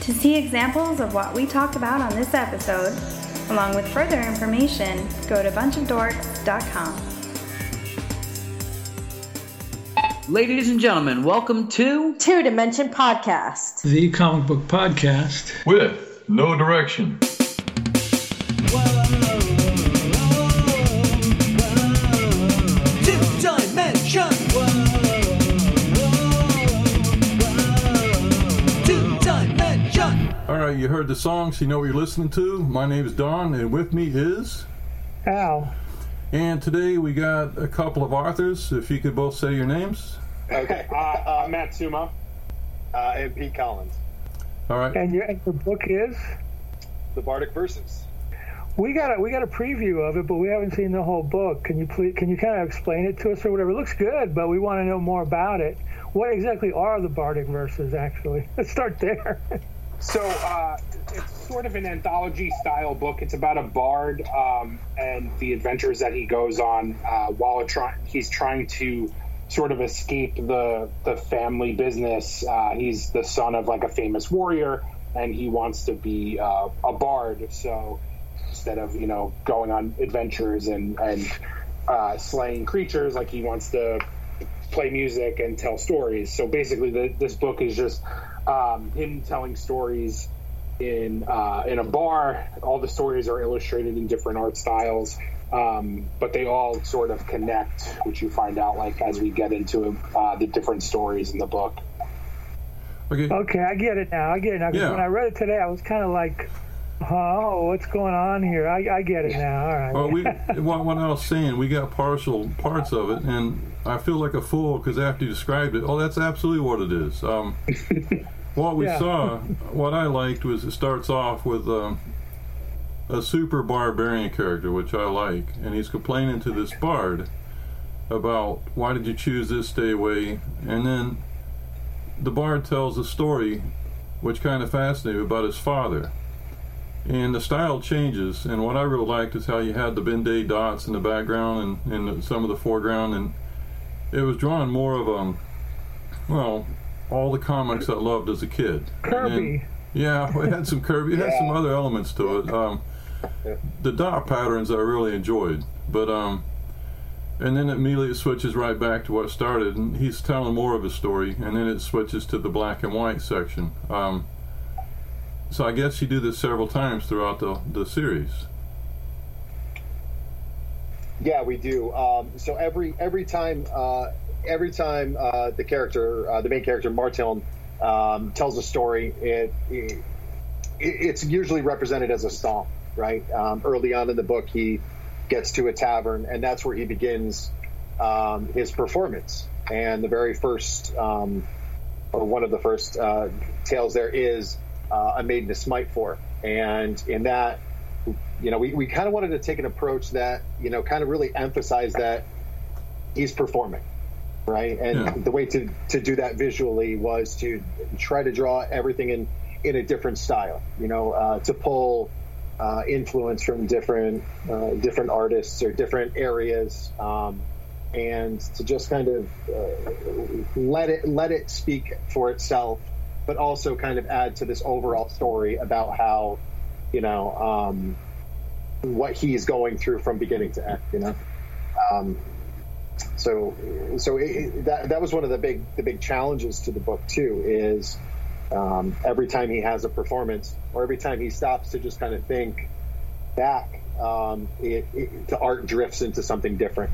To see examples of what we talked about on this episode, along with further information, go to bunchofdorks.com. Ladies and gentlemen, welcome to Two Dimension Podcast, the comic book podcast with no direction. Alright, you heard the song, so you know what you're listening to. My name is Don, and with me is Al. And today we got a couple of authors. If you could both say your names. Okay. Matt Suma and Pete Collins. Alright. And your book is? The Bardic Verses. We got a preview of it, but we haven't seen the whole book. Can you kind of explain it to us or whatever? It looks good, but we want to know more about it. What exactly are the Bardic Verses, actually? Let's start there. So it's sort of an anthology-style book. It's about a bard and the adventures that he goes on while he's trying to sort of escape the family business. He's the son of like a famous warrior, and he wants to be a bard. So instead of going on adventures and slaying creatures, like he wants to play music and tell stories. So basically, this book is just him telling stories in a bar. All the stories are illustrated in different art styles, but they all sort of connect, which you find out like as we get into the different stories in the book. Okay, I get it now. Yeah. When I read it today, I was kind of like, oh, what's going on here? I get it now. All right. Well, what I was saying, we got partial parts of it, and I feel like a fool because after you described it, that's absolutely what it is. What we saw, what I liked was it starts off with a super barbarian character, which I like, and he's complaining to this bard about why did you choose this day away, and then the bard tells a story which kind of fascinated me about his father. And the style changes, and what I really liked is how you had the Ben-Day dots in the background and some of the foreground, and it was drawing more of all the comics I loved as a kid. Kirby. It had some Kirby. It had some other elements to it. The dot patterns I really enjoyed, but and then immediately it switches right back to what started, and he's telling more of his story, and then it switches to the black and white section. So I guess you do this several times throughout the series. Yeah, we do. So every time the main character Martin tells a story, it's usually represented as a song, right? Early on in the book, he gets to a tavern, and that's where he begins his performance. And the very first, or one of the first tales there is A Maiden to Smite For. And in that, we kind of wanted to take an approach that, kind of really emphasize that he's performing, right? And the way to do that visually was to try to draw everything in a different style, to pull influence from different artists or different areas, and to just kind of let it speak for itself, but also kind of add to this overall story about how, what he's going through from beginning to end, So that was one of the big challenges to the book too, is every time he has a performance or every time he stops to just kind of think back, the art drifts into something different.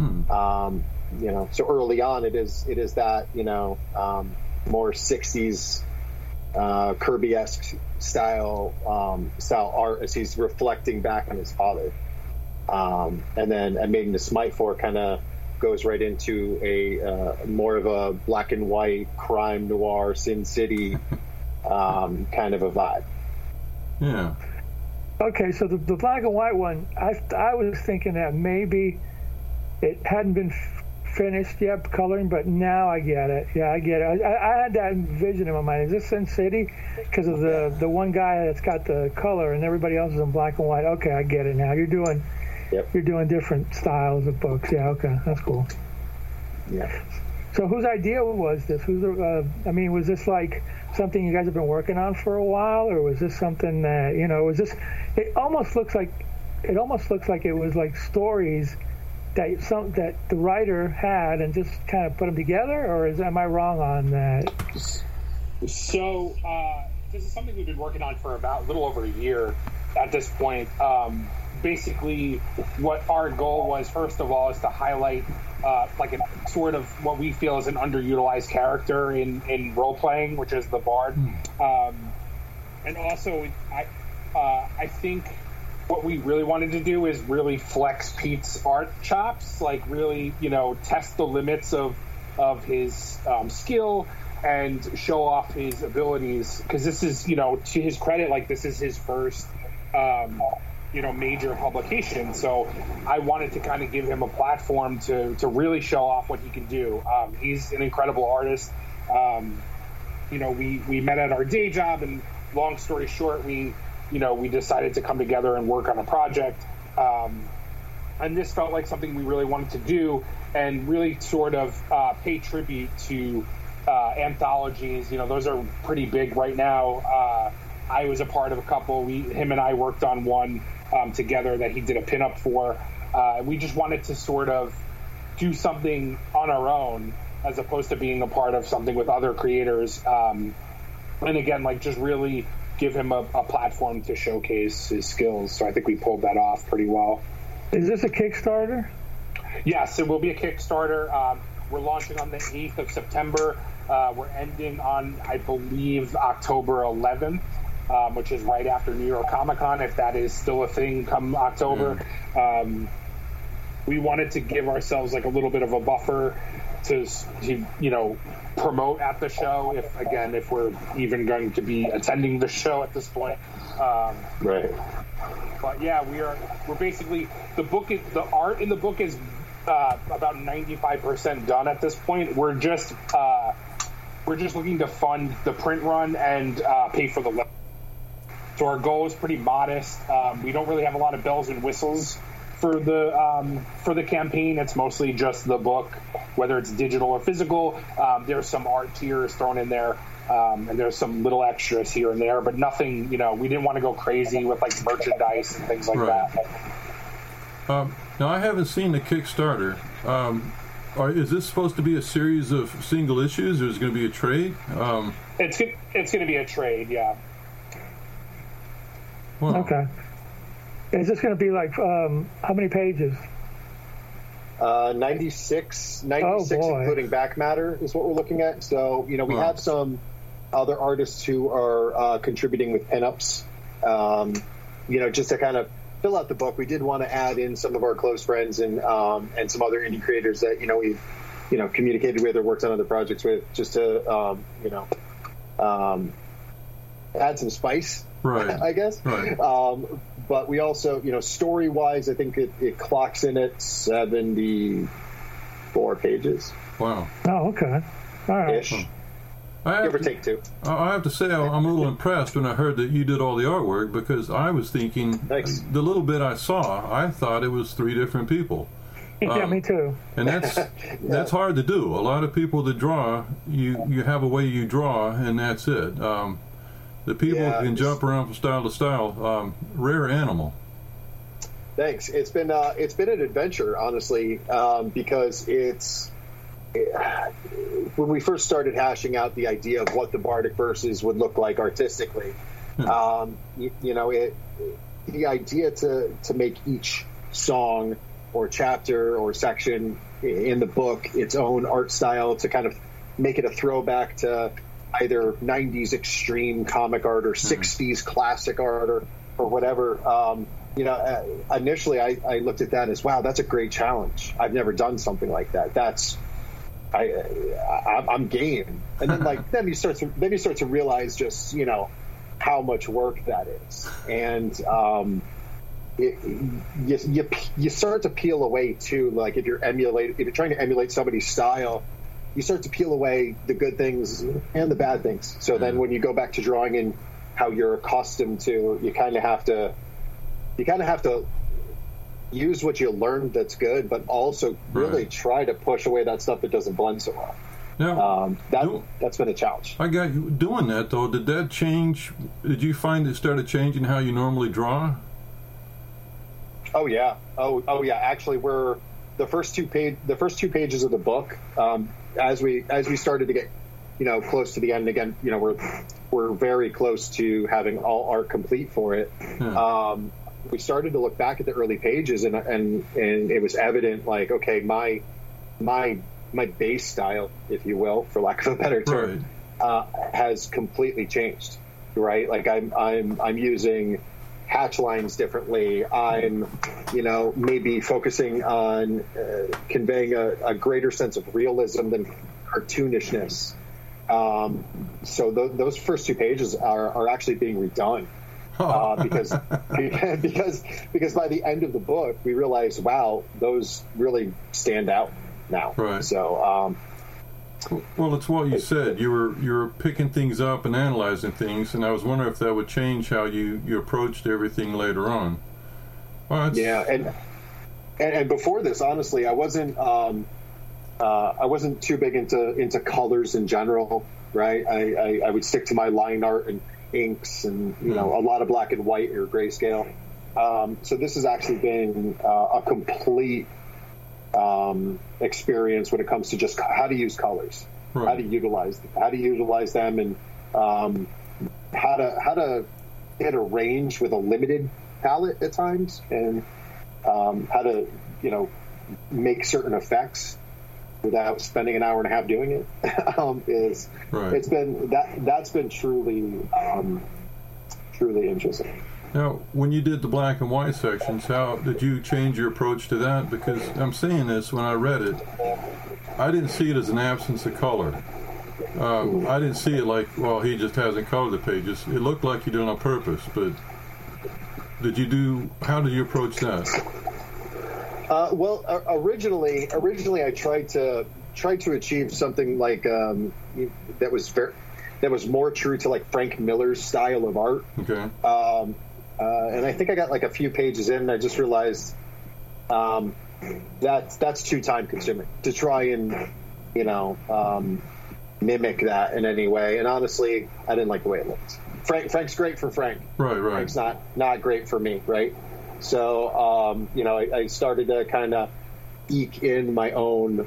So early on it is that, more 60s Kirby-esque style art as he's reflecting back on his father. And then A Maiden to Smite For kind of goes right into a more of a black and white crime noir Sin City kind of a vibe. Yeah. Okay, so the black and white one, I was thinking that maybe it hadn't been finished yet coloring, but now I get it. Yeah, I get it. I had that vision in my mind. Is this Sin City? Because of the one guy that's got the color and everybody else is in black and white. Okay, I get it now. You're doing different styles of books. Yeah, okay, that's cool. Yeah. So whose idea was this? Was this like something you guys have been working on for a while, or was this something that, was this? It almost looks like it was like stories that the writer had and just kind of put them together, or am I wrong on that? So this is something we've been working on for about a little over a year at this point. Basically, what our goal was, first of all, is to highlight like a sort of what we feel is an underutilized character in role playing, which is the bard. And also, I think what we really wanted to do is really flex Pete's art chops, like really, test the limits of his skill and show off his abilities. Because this is, to his credit, like this is his first, major publication. So I wanted to kind of give him a platform to really show off what he can do. He's an incredible artist. We met at our day job, and long story short, we decided to come together and work on a project. And this felt like something we really wanted to do and really sort of pay tribute to anthologies. Those are pretty big right now. I was a part of a couple. Him and I worked on one together that he did a pinup for. We just wanted to sort of do something on our own as opposed to being a part of something with other creators. And again, like just really give him a platform to showcase his skills. So I think we pulled that off pretty well. Is this a Kickstarter? Yes, it will be a Kickstarter. We're launching on the 8th of September. We're ending on, I believe, October 11th, which is right after New York Comic Con, if that is still a thing come October. We wanted to give ourselves like a little bit of a buffer to promote at the show, if we're even going to be attending the show at this point. Right. But yeah, we're basically, the art in the book is about 95% done at this point. We're just looking to fund the print run and pay for the level. So our goal is pretty modest. We don't really have a lot of bells and whistles for the campaign. It's mostly just the book, whether it's digital or physical. There's some art tiers thrown in there, and there's some little extras here and there, but nothing, we didn't want to go crazy with like merchandise and things like that. Now, I haven't seen the Kickstarter. Is this supposed to be a series of single issues, or is it going to be a trade? It's going to be a trade, yeah. Wow. Okay. Is this going to be like, how many pages? 96, including back matter is what we're looking at. So, we have some other artists who are contributing with pinups, just to kind of fill out the book. We did want to add in some of our close friends and some other indie creators that, we've, communicated with or worked on other projects with, just to, add some spice, right? I guess. Right. But we also, story-wise, I think it clocks in at 74 pages. Wow. Oh, okay. All right. Ish. Give or take two. I have to say, I'm a little impressed when I heard that you did all the artwork, because I was thinking, Thanks. The little bit I saw, I thought it was 3 different people. Yeah, me too. And that's hard to do. A lot of people that draw, you have a way you draw, and that's it. The people who can jump around from style to style, rare animal. Thanks. It's been an adventure, honestly, because when we first started hashing out the idea of what the Bardic Verses would look like artistically, the idea to make each song or chapter or section in the book its own art style, to kind of make it a throwback to either 90s extreme comic art or 60s classic art or whatever. Initially I looked at that as, wow, that's a great challenge. I've never done something like that. I'm game. And then then you start to realize just, how much work that is. And you start to peel away too, like if you're trying to emulate somebody's style, you start to peel away the good things and the bad things. So then when you go back to drawing in how you're accustomed to, you kind of have to use what you learned that's good, but also really try to push away that stuff that doesn't blend so well. Now, that's been a challenge. I got you doing that though. Did that change? Did you find it started changing how you normally draw? Oh yeah. Oh yeah. Actually, we're the first two pages of the book. As we started to get, close to the end again, we're very close to having all art complete for it. Yeah. We started to look back at the early pages, and it was evident, like, okay, my base style, if you will, for lack of a better term, has completely changed. Right? Like I'm using hatch lines differently. I'm, maybe focusing on conveying a greater sense of realism than cartoonishness. So those first two pages are actually being redone. Because by the end of the book, we realized, wow, those really stand out now. Right. So, well, it's what you said. You were picking things up and analyzing things, and I was wondering if that would change how you approached everything later on. Well, yeah, and before this, honestly, I wasn't too big into colors in general. Right. I would stick to my line art and inks and a lot of black and white or grayscale. So this has actually been a complete experience when it comes to just how to use colors, how to utilize them, and how to hit a range with a limited palette at times, and how to make certain effects without spending an hour and a half doing it. That's been truly interesting. Now, when you did the black and white sections, how did you change your approach to that? Because I'm saying this, when I read it, I didn't see it as an absence of color. I didn't see it like, well, he just hasn't colored the pages. It looked like you did it on purpose, but how did you approach that? Well, originally I tried to achieve something like that was more true to like Frank Miller's style of art. Okay. And I think I got like a few pages in, and I just realized that's too time consuming to try and mimic that in any way. And honestly, I didn't like the way it looked. Frank's great for Frank. Right. Frank's not great for me. Right. So, I started to kind of eke in my own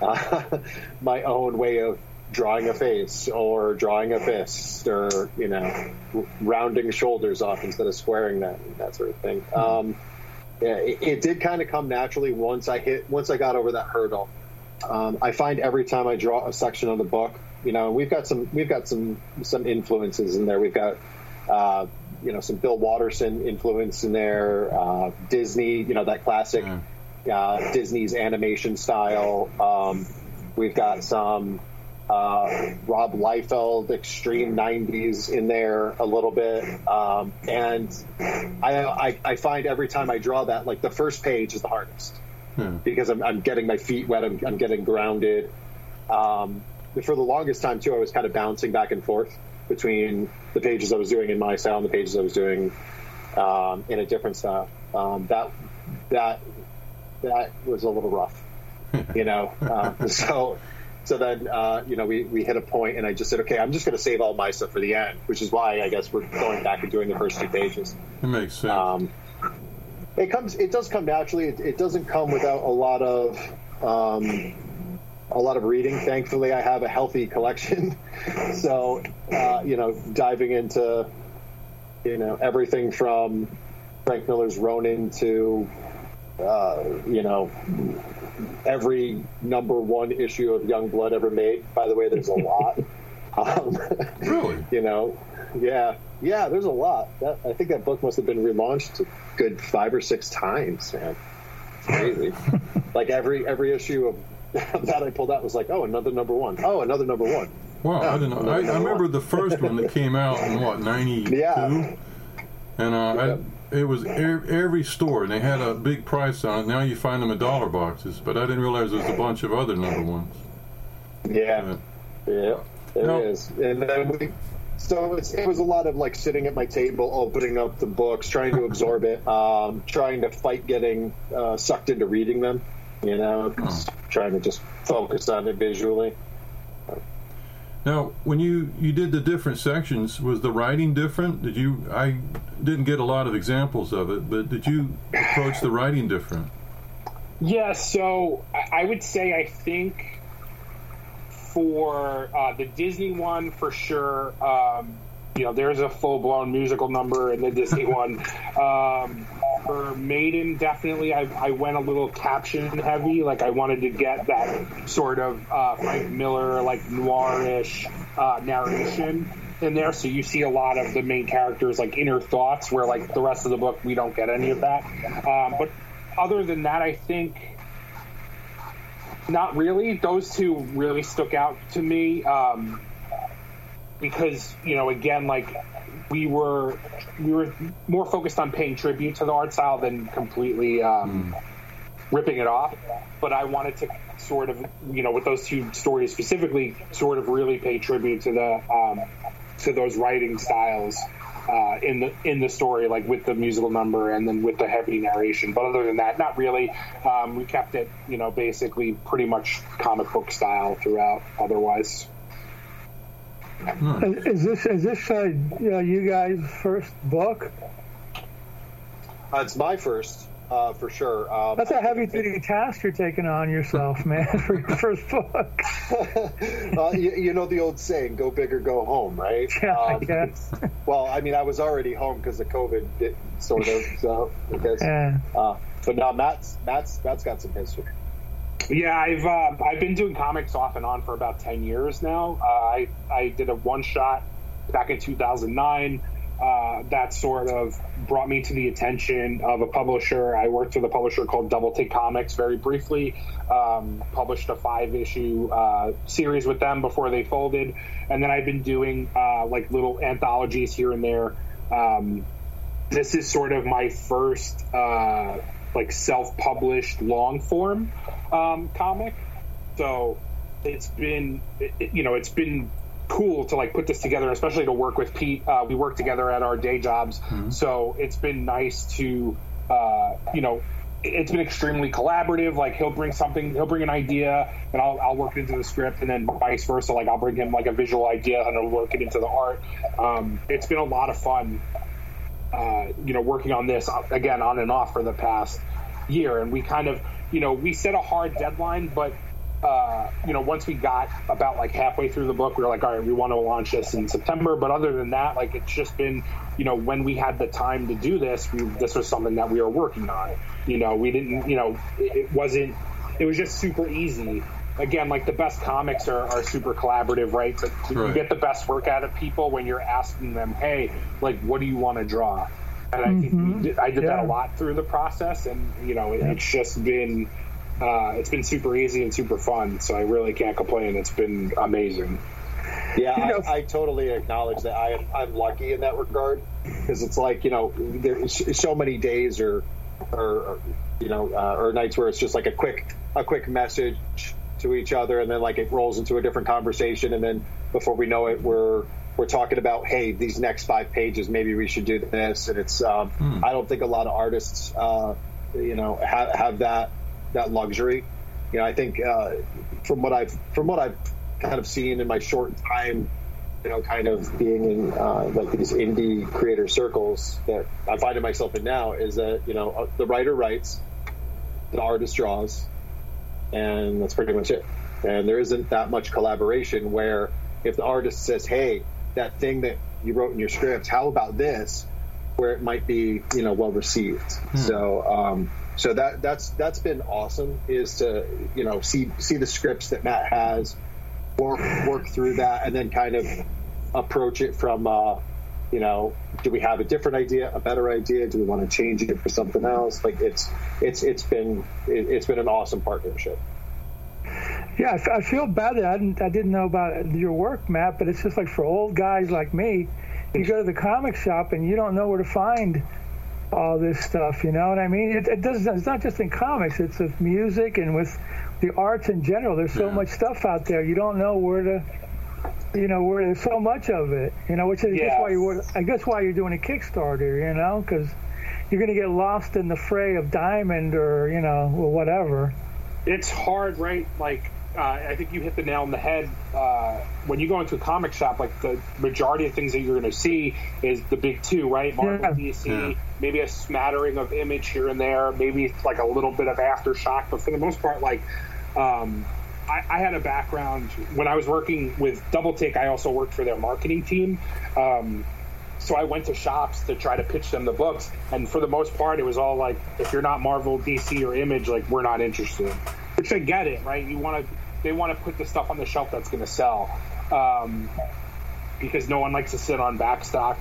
way of drawing a face or drawing a fist or, rounding shoulders off instead of squaring them, that sort of thing. It did kind of come naturally once I got over that hurdle. I find every time I draw a section of the book, we've got some influences in there. We've got, some Bill Watterson influence in there, Disney, that classic Disney's animation style. We've got some Rob Liefeld extreme 90s in there a little bit. And I find every time I draw that, like the first page is the hardest because I'm getting my feet wet. I'm getting grounded. For the longest time too, I was kind of bouncing back and forth between the pages I was doing in my style and the pages I was doing in a different style. That was a little rough, So then, we hit a point, and I just said, okay, I'm just going to save all my stuff for the end, which is why I guess we're going back and doing the first two pages. It makes sense. It does come naturally. It doesn't come without a lot of reading. Thankfully, I have a healthy collection. So, diving into, everything from Frank Miller's Ronin to, every #1 issue of Youngblood ever made. By the way, there's a lot. Really? Yeah, there's a lot. I think that book must have been relaunched a good 5 or 6 times, man. It's crazy. Like every issue of that I pulled out was like, oh, another #1. Oh, another #1. Wow, I didn't know. I remember the first one that came out in 92? Yeah. And it was every store, and they had a big price on it. Now you find them in dollar boxes, but I didn't realize there's a bunch of other #1s. Yeah, there is. And then it was a lot of like sitting at my table, opening up the books, trying to absorb it, trying to fight getting sucked into reading them, trying to just focus on it visually. Now, when you did the different sections, was the writing different? I didn't get a lot of examples of it, but did you approach the writing different? Yeah, so I would say I think for the Disney one, for sure, there's a full-blown musical number in the Disney one. For Maiden, definitely, I went a little caption heavy. Like, I wanted to get that sort of Frank Miller, like, noirish narration in there. So you see a lot of the main characters, like, inner thoughts, where, like, the rest of the book, we don't get any of that. But other than that, I think not really. Those two really stuck out to me because, again, like, we were more focused on paying tribute to the art style than completely ripping it off. But I wanted to sort of, with those two stories specifically, sort of really pay tribute to to those writing styles in the story, like with the musical number and then with the heavy narration. But other than that, not really. We kept it, basically pretty much comic book style throughout. Otherwise. Is this you guys' first book? It's my first, for sure. That's a heavy-duty task you're taking on yourself, man, for your first book. You know the old saying, "Go big or go home," right? Yeah, I guess. Well, I mean, I was already home because of COVID, sort of. So, yeah. But now Matt's got some history. Yeah, I've been doing comics off and on for about 10 years now. I did a one-shot back in 2009. That sort of brought me to the attention of a publisher. I worked with a publisher called Double Take Comics very briefly, published a 5-issue series with them before they folded. And then I've been doing like little anthologies here and there. This is sort of my first like self-published long form comic. So it's been, it's been cool to like put this together, especially to work with Pete. We work together at our day jobs. Mm-hmm. So it's been nice to, it's been extremely collaborative. Like he'll bring an idea and I'll work it into the script, and then vice versa. Like I'll bring him like a visual idea and I'll work it into the art. It's been a lot of fun, working on this again on and off for the past year. And we kind of, we set a hard deadline, but once we got about like halfway through the book, we were like, all right, we want to launch this in September. But other than that, like it's just been, when we had the time to do this, this was something that we were working on. We didn't, it was just super easy. Again, like the best comics are super collaborative, right? But you get the best work out of people when you're asking them, hey, like, what do you want to draw? And I think I did that a lot through the process, and it's just been it's been super easy and super fun. So I really can't complain. It's been amazing. Yeah, I totally acknowledge that. I'm lucky in that regard, because it's like there's so many days or nights where it's just like a quick message to each other, and then like it rolls into a different conversation, and then before we know it, we're talking about, hey, these next 5 pages, maybe we should do this. And it's I don't think a lot of artists have that luxury. I think from what I've kind of seen in my short time, kind of being in like these indie creator circles that I find myself in now, is that the writer writes, the artist draws, and that's pretty much it. And there isn't that much collaboration where if the artist says, hey, that thing that you wrote in your script, how about this, where it might be well received. So that's been awesome, is to see the scripts that Matt has, work through that, and then kind of approach it from do we have a different idea, a better idea, do we want to change it for something else? Like it's been an awesome partnership. Yeah, I feel bad that I didn't know about your work, Matt, but it's just like for old guys like me, you go to the comic shop and you don't know where to find all this stuff, you know what I mean? It's not just in comics, it's with music and with the arts in general. There's so much stuff out there. You don't know where to, where there's so much of it, which is I guess why you're doing a Kickstarter, because you're going to get lost in the fray of Diamond or, whatever. It's hard, right? Like, I think you hit the nail on the head. When you go into a comic shop, like the majority of things that you're going to see is the big two, right? Marvel, DC, maybe a smattering of Image here and there, maybe like a little bit of Aftershock, but for the most part, like I had a background when I was working with Double Take. I also worked for their marketing team. So I went to shops to try to pitch them the books, and for the most part, it was all like, if you're not Marvel, DC, or Image, like, we're not interested. Which I get it, right? They want to put the stuff on the shelf that's going to sell, because no one likes to sit on backstock.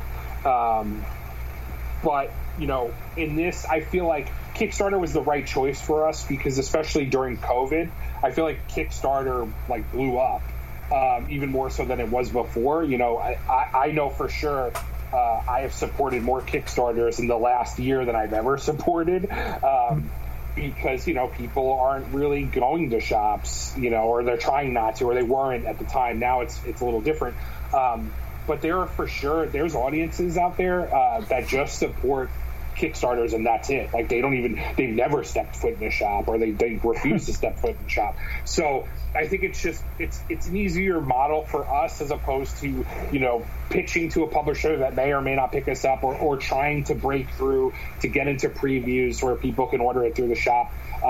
But in this, I feel like Kickstarter was the right choice for us, because especially during COVID, I feel like Kickstarter like blew up, even more so than it was before. I know for sure. I have supported more Kickstarters in the last year than I've ever supported, because people aren't really going to shops, or they're trying not to, or they weren't at the time. Now it's a little different, but there's audiences out there that just support Kickstarters, and that's it. Like they've never stepped foot in a shop, or they refuse to step foot in a shop. So I think it's an easier model for us, as opposed to pitching to a publisher that may or may not pick us up, or trying to break through to get into previews where people can order it through the shop.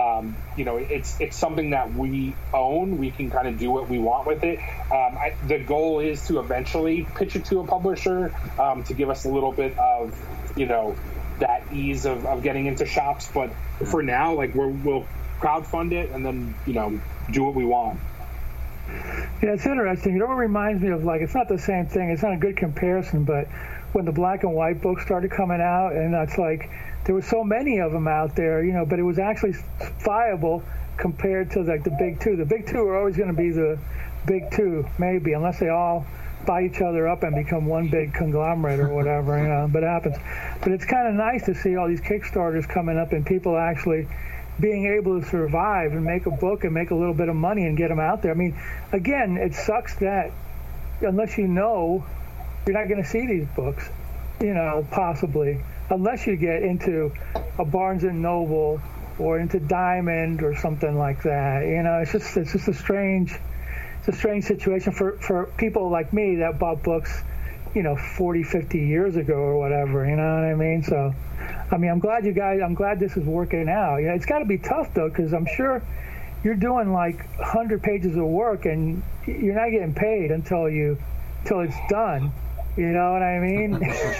It's something that we own. We can kind of do what we want with it. The goal is to eventually pitch it to a publisher, to give us a little bit of that ease of getting into shops. But for now, like we'll crowdfund it and then do what we want. Yeah, it's interesting. It reminds me of, like, it's not the same thing. It's not a good comparison, but when the black and white books started coming out, and it's like there were so many of them out there, but it was actually viable compared to like the big two. The big two are always going to be the big two, maybe, unless they all buy each other up and become one big conglomerate or whatever, but it happens. But it's kind of nice to see all these Kickstarters coming up and people actually being able to survive and make a book and make a little bit of money and get them out there. I mean, again, it sucks that unless you're not going to see these books, possibly, unless you get into a Barnes & Noble or into Diamond or something like that. It's just a strange situation for people like me that bought books 40, 50 years ago or whatever, you know what I mean? So, I'm glad this is working out. It's got to be tough, though, because I'm sure you're doing like 100 pages of work and you're not getting paid until it's done. You know what I mean?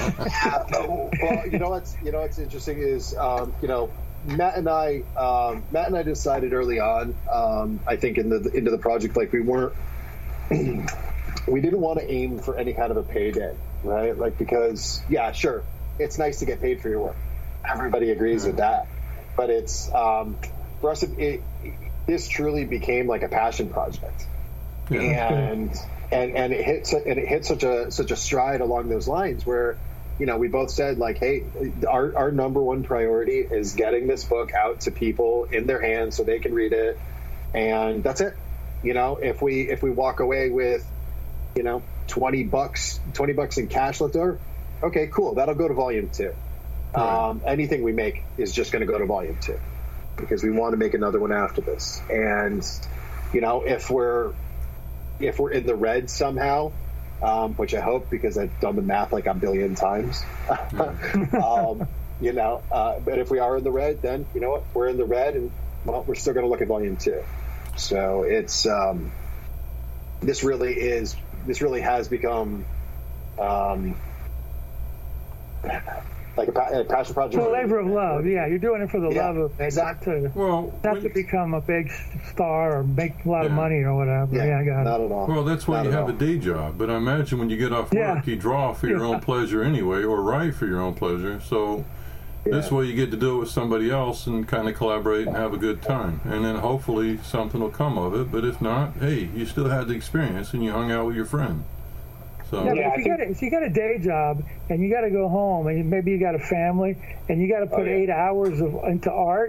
Well, what's interesting is, Matt and I decided early on, I think into the project, like we didn't want to aim for any kind of a payday, right? Like, because, yeah, sure, it's nice to get paid for your work. Everybody agrees with that. But it's, for us, this truly became like a passion project. Yeah. And it hit such a stride along those lines where, we both said, like, hey, our number one priority is getting this book out to people in their hands so they can read it. And that's it. If we walk away with, $20 in cash left over, okay, cool. That'll go to volume 2. Right. Anything we make is just going to go to volume 2 because we want to make another one after this. And, if we're in the red somehow, which I hope, because I've done the math like a billion times, but if we are in the red, then you know what, we're in the red, and well, we're still going to look at volume 2. So it's this really has become like a passion project. The labor of love, yeah. You're doing it for the love of exactly. Not to become a big star or make a lot of money or whatever. Yeah, I got it. Not at all. Well, that's why you have a day job. But I imagine when you get off work, you draw for your own pleasure anyway, or write for your own pleasure. So this way you get to do it with somebody else and kind of collaborate and have a good time. And then hopefully something will come of it. But if not, hey, you still had the experience and you hung out with your friend. So. Yeah, but if you got a day job and you got to go home and maybe you got a family and you got to put 8 hours into art,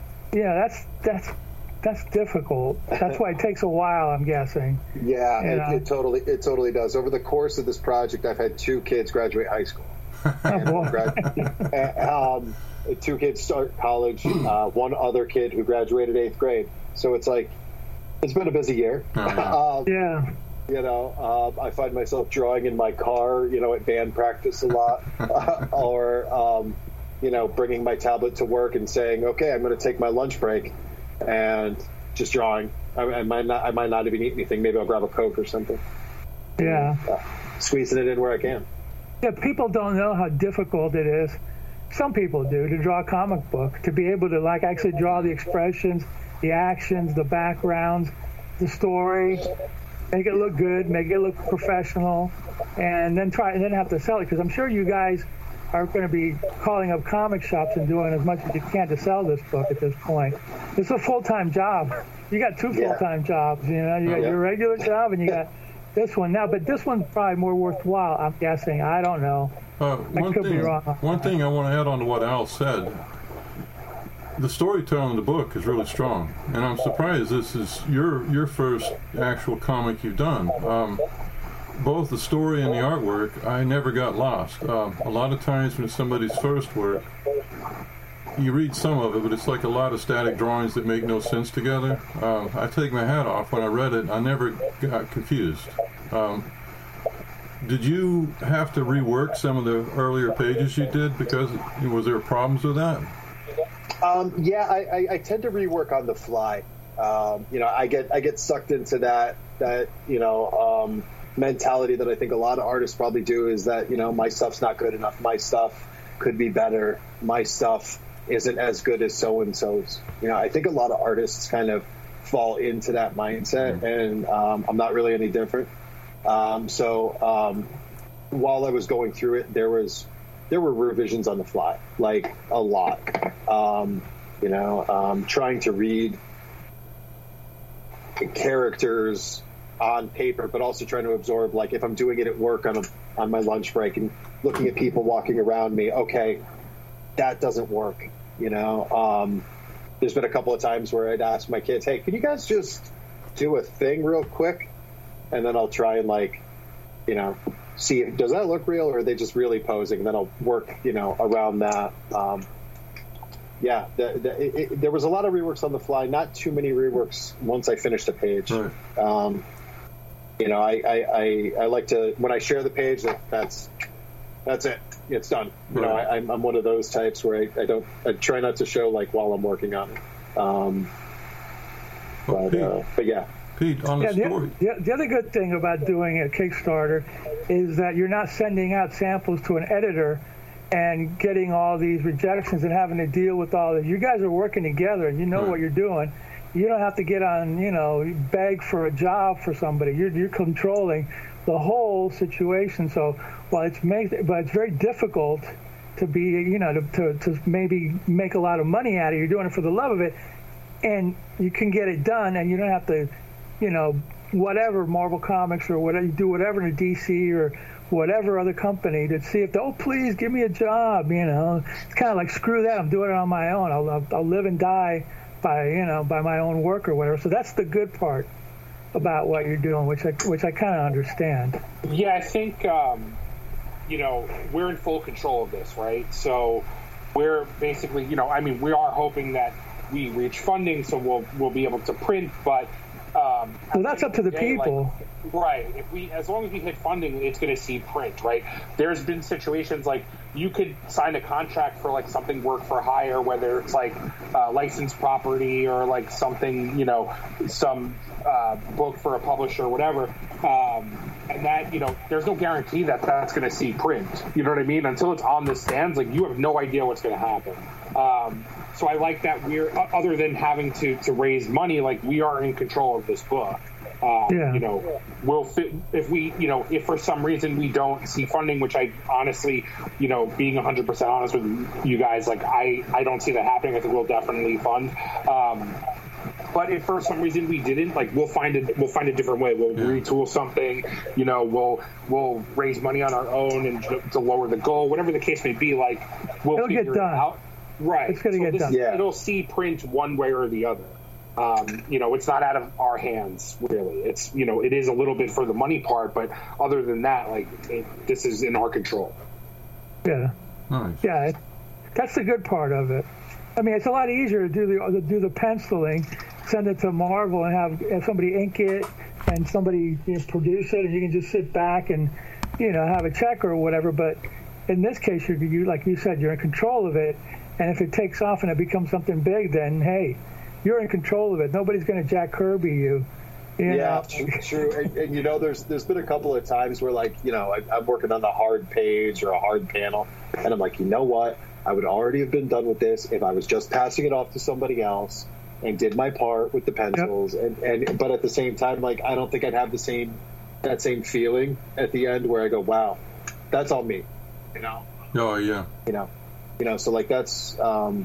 that's difficult. That's why it takes a while, I'm guessing. Yeah, it totally does. Over the course of this project, I've had 2 kids graduate high school. And, 2 kids start college. One other kid who graduated 8th grade. So it's like, It's been a busy year. Yeah. You know, I find myself drawing in my car, you know, at band practice a lot, or, you know, bringing my tablet to work and saying, okay, I'm going to take my lunch break and just drawing. I might not even eat anything. Maybe I'll grab a Coke or something. Yeah. Squeezing it in where I can. Yeah, people don't know how difficult it is. Some people do, to draw a comic book, to be able to, like, actually draw the expressions, the actions, the backgrounds, the story, make it look good, make it look professional, and then have to sell it. Because I'm sure you guys are going to be calling up comic shops and doing as much as you can to sell this book at this point. It's a full-time job. You got two full-time jobs, you know. You got your regular job and you got this one now. But this one's probably more worthwhile, I'm guessing. I don't know. I could be wrong. One thing I want to add on to what Al said. The storytelling in the book is really strong, and I'm surprised this is your first actual comic you've done. Both the story and the artwork, I never got lost. A lot of times when it's somebody's first work, you read some of it, but it's like a lot of static drawings that make no sense together. I take my hat off. When I read it, I never got confused. Did you have to rework some of the earlier pages you did because was there problems with that? I tend to rework on the fly. You know, I get sucked into that you know, mentality that I think a lot of artists probably do, is that, you know, my stuff's not good enough. My stuff could be better. My stuff isn't as good as so-and-so's. You know, I think a lot of artists kind of fall into that mindset, and I'm not really any different. So while I was going through it, there were revisions on the fly, like a lot. You know, trying to read characters on paper, but also trying to absorb, like, if I'm doing it at work on my lunch break and looking at people walking around me, okay, that doesn't work. You know, there's been a couple of times where I'd ask my kids, hey, can you guys just do a thing real quick? And then I'll try and, like, you know, see, does that look real, or are they just really posing? And then I'll work, you know, around that. There was a lot of reworks on the fly, not too many reworks once I finished a page. Right. You know, I like to, when I share the page, that's it. It's done. You know, I'm one of those types where I try not to show, like, while I'm working on it. But yeah. Pete, on the story. The other good thing about doing a Kickstarter is that you're not sending out samples to an editor and getting all these rejections and having to deal with all this. You guys are working together, and you know what you're doing. You don't have to get on, you know, beg for a job for somebody. You're controlling the whole situation. So while it's very difficult to be, you know, to maybe make a lot of money out of it. You're doing it for the love of it, and you can get it done, and you don't have to, you know, whatever Marvel Comics or whatever, you do whatever in a DC or whatever other company to see if, oh, please give me a job, you know. It's kind of like, screw that, I'm doing it on my own. I'll live and die by my own work or whatever. So that's the good part about what you're doing, which I kind of understand. Yeah, I think you know, we're in full control of this, right? So we're basically, you know, I mean, we are hoping that we reach funding, so we'll be able to print, but well, that's up to the people. Like, right. As long as we hit funding, it's going to see print, right? There's been situations like you could sign a contract for, like, something work for hire, whether it's like licensed property or like something, you know, some book for a publisher or whatever. And that, you know, there's no guarantee that that's going to see print. You know what I mean? Until it's on the stands, like, you have no idea what's going to happen. So I like that we're, other than having to raise money, like, we are in control of this book. You know, we'll fit if for some reason we don't see funding, which I honestly, you know, being 100% honest with you guys, like, I don't see that happening. I think we'll definitely fund. But if for some reason we didn't, like, we'll find a different way. We'll retool something, you know, we'll raise money on our own and to lower the goal, whatever the case may be. Like, we'll figure it out. Right. It's going to get done. It'll see print one way or the other. You know, it's not out of our hands, really. It's, you know, it is a little bit for the money part, but other than that, like, this is in our control. Yeah. Nice. Yeah, that's the good part of it. I mean, it's a lot easier to do the penciling, send it to Marvel and have somebody ink it and somebody produce it, and you can just sit back and have a check or whatever. But in this case, you like you said, you're in control of it, and if it takes off and it becomes something big, then hey, you're in control of it. Nobody's going to Jack Kirby you. Yeah, true. And there's been a couple of times where I'm working on a hard page or a hard panel, and I'm like, you know what? I would already have been done with this if I was just passing it off to somebody else and did my part with the pencils. Yep. But at the same time, I don't think I'd have that same feeling at the end where I go, wow, that's all me. Oh yeah. So that's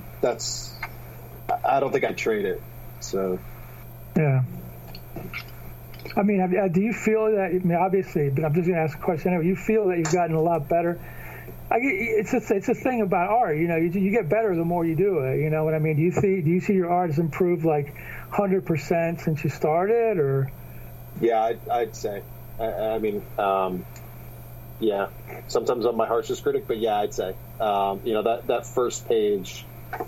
I don't think I'd trade it. So. Yeah. I mean, do you feel that? I mean, obviously, but I'm just going to ask a question anyway. You feel that you've gotten a lot better? It's a thing about art. You get better the more you do it. You know what I mean? Do you see your art has improved 100% since you started, or? Yeah, I'd say. I mean, yeah. Sometimes I'm my harshest critic, but yeah, I'd say. That first page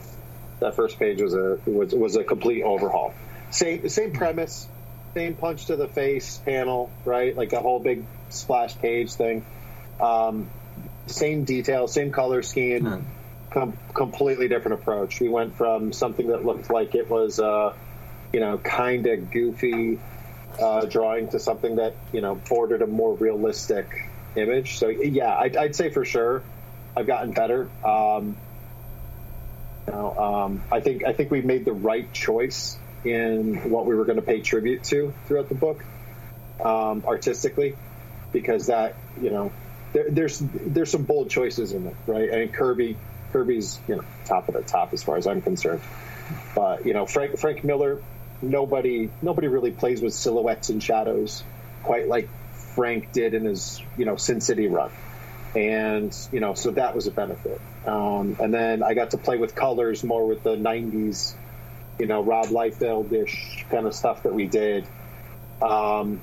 was a complete overhaul. Same premise, same punch to the face panel, right? Like a whole big splash page thing. Same detail, same color scheme, completely different approach. We went from something that looked like it was, kind of goofy drawing to something that, bordered a more realistic image. So yeah, I'd say for sure I've gotten better. I think we made the right choice in what we were going to pay tribute to throughout the book, artistically, because that, there's some bold choices in it, right? I mean, Kirby's, top of the top as far as I'm concerned. But, Frank Miller, nobody really plays with silhouettes and shadows quite like Frank did in his, Sin City run. And, so that was a benefit. And then I got to play with colors more with the 90s, Rob Liefeld-ish kind of stuff that we did. So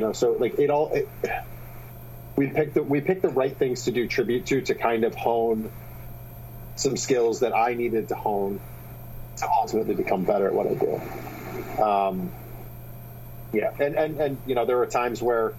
we picked the right things to do tribute to kind of hone some skills that I needed to hone to ultimately become better at what I do. And there are times where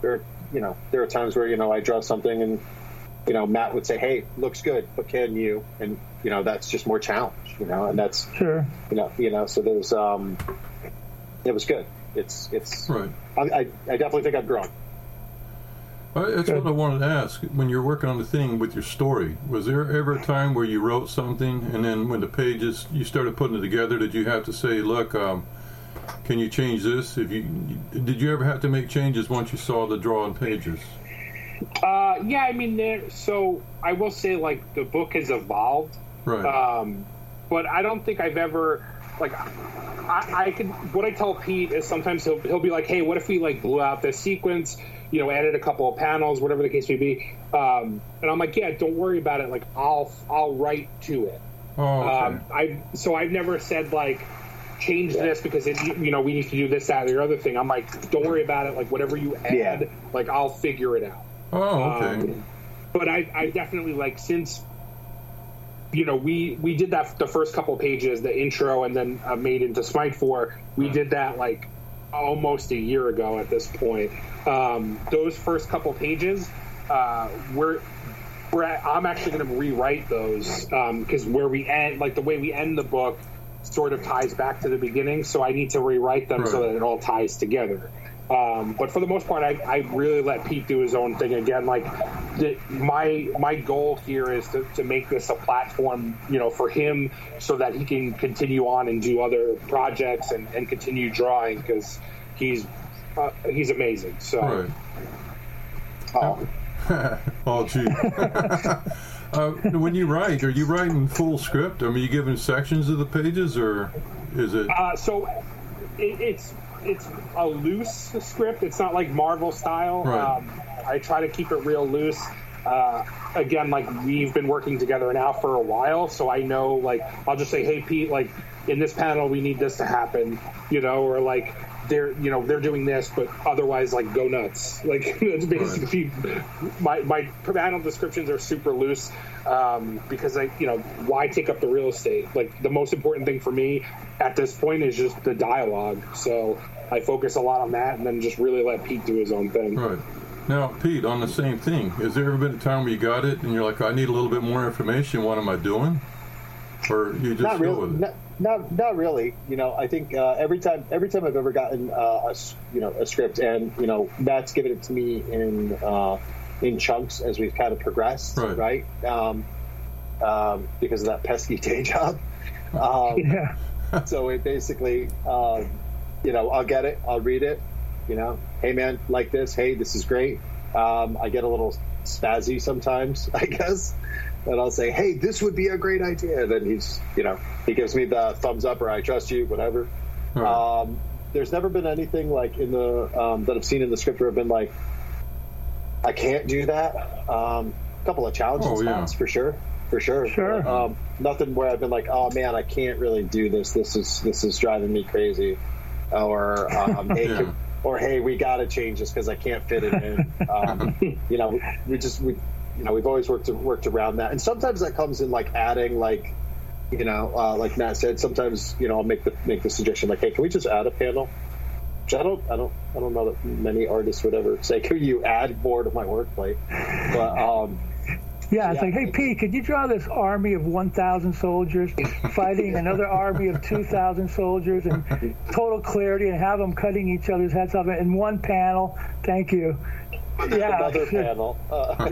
I draw something and Matt would say, hey, looks good, but can you? And that's just more challenge, and that's sure. So there's it was good. It's right. I definitely think I've grown. That's what I wanted to ask. When you're working on the thing with your story, was there ever a time where you wrote something and then when the pages, you started putting it together, did you have to say, look, can you change this? Did you ever have to make changes once you saw the drawn pages? Yeah, I mean, so I will say, the book has evolved. Right. But I don't think I've ever, I could, what I tell Pete is sometimes he'll be like, hey, what if we, blew out this sequence, added a couple of panels, whatever the case may be. And I'm like, yeah, don't worry about it. I'll write to it. Oh, okay. I've never said, change this because we need to do this, that, or the other thing. I'm like, don't worry about it. Whatever you add, I'll figure it out. Oh, okay. But I definitely since we did that the first couple of pages, the intro, and then made into Smite 4. We did that almost a year ago at this point. Those first couple pages, I'm actually going to rewrite those because where we end, the way we end the book, sort of ties back to the beginning. So I need to rewrite them so that it all ties together. But for the most part, I really let Pete do his own thing again. My goal here is to make this a platform, for him so that he can continue on and do other projects and continue drawing because he's amazing. So. Right. Oh, gee. When you write, are you writing full script? I mean, are you giving sections of the pages, or is it? So it's a loose script. It's not like Marvel style. Right. I try to keep it real loose. Again, we've been working together now for a while, so I know, I'll just say, hey, Pete, in this panel, we need this to happen, or they're doing this, but otherwise, like, go nuts. Like, it's basically my panel descriptions are super loose because why take up the real estate? Like, the most important thing for me at this point is just the dialogue. So I focus a lot on that, and then just really let Pete do his own thing. Right. Now, Pete, on the same thing, has there ever been a time where you got it and you're like, I need a little bit more information, what am I doing? Or you just go with it? Not really. I think every time I've ever gotten a script, and Matt's given it to me in chunks as we've kind of progressed, right? Because of that pesky day job. Yeah. So it basically, I'll get it, I'll read it. Hey man, like this. Hey, this is great. I get a little spazzy sometimes, I guess. And I'll say, hey, this would be a great idea. And then he gives me the thumbs up or I trust you, whatever. Right. There's never been anything like in the that I've seen in the script where I've been like, I can't do that. A couple of challenging spots for sure. Sure. Nothing where I've been like, oh man, I can't really do this. This is driving me crazy. Or hey, we got to change this because I can't fit it in. We've always worked around that, and sometimes that comes in like adding, like Matt said. Sometimes I'll make the suggestion like, hey, can we just add a panel? Which I don't know that many artists would ever say, can you add more to my workplate? But it's like, hey, Pete, could you draw this army of 1,000 soldiers fighting another army of 2,000 soldiers in total clarity and have them cutting each other's heads off in one panel? Thank you. Another panel. But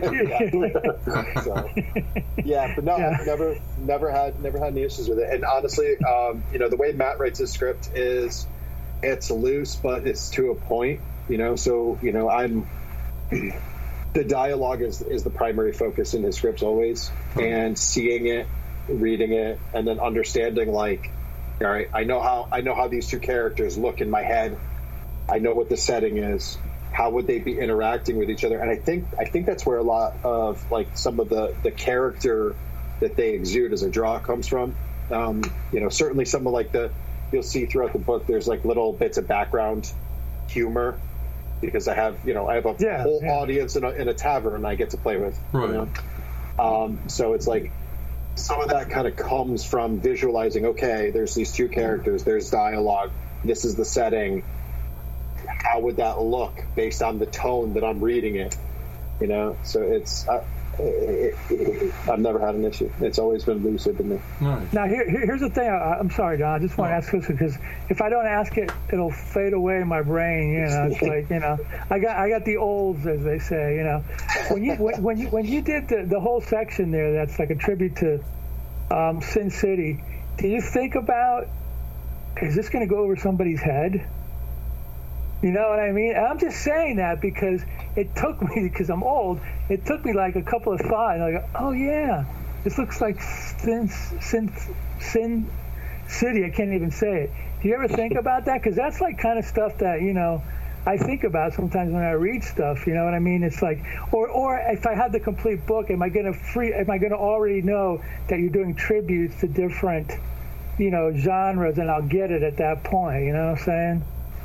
never had any issues with it. And honestly, the way Matt writes his script is it's loose, but it's to a point. So I'm. The dialogue is the primary focus in his scripts always, and seeing it, reading it, and then understanding like, all right, I know how these two characters look in my head. I know what the setting is. How would they be interacting with each other? And I think that's where a lot of like some of the character that they exude as a draw comes from. Certainly some of like you'll see throughout the book. There's like little bits of background humor. Because I have a whole audience in a tavern I get to play with. Right. So it's like some of that kind of comes from visualizing, okay, there's these two characters, there's dialogue, this is the setting. How would that look based on the tone that I'm reading it? So it's I've never had an issue. It's always been lucid to me. Nice. Now here's the thing. I'm sorry, Don. I just want to ask this because if I don't ask it, it'll fade away in my brain. It's like I got the olds, as they say. When you did the whole section there, that's like a tribute to Sin City. Do you think about, is this going to go over somebody's head? You know what I mean? And I'm just saying that because it took me, because I'm old, it took me like a couple of thoughts. And I go, oh yeah, this looks like Sin City. I can't even say it. Do you ever think about that? Because that's like kind of stuff that, I think about sometimes when I read stuff. You know what I mean? It's like, or if I had the complete book, am I going to already know that you're doing tributes to different, genres, and I'll get it at that point. You know what I'm saying?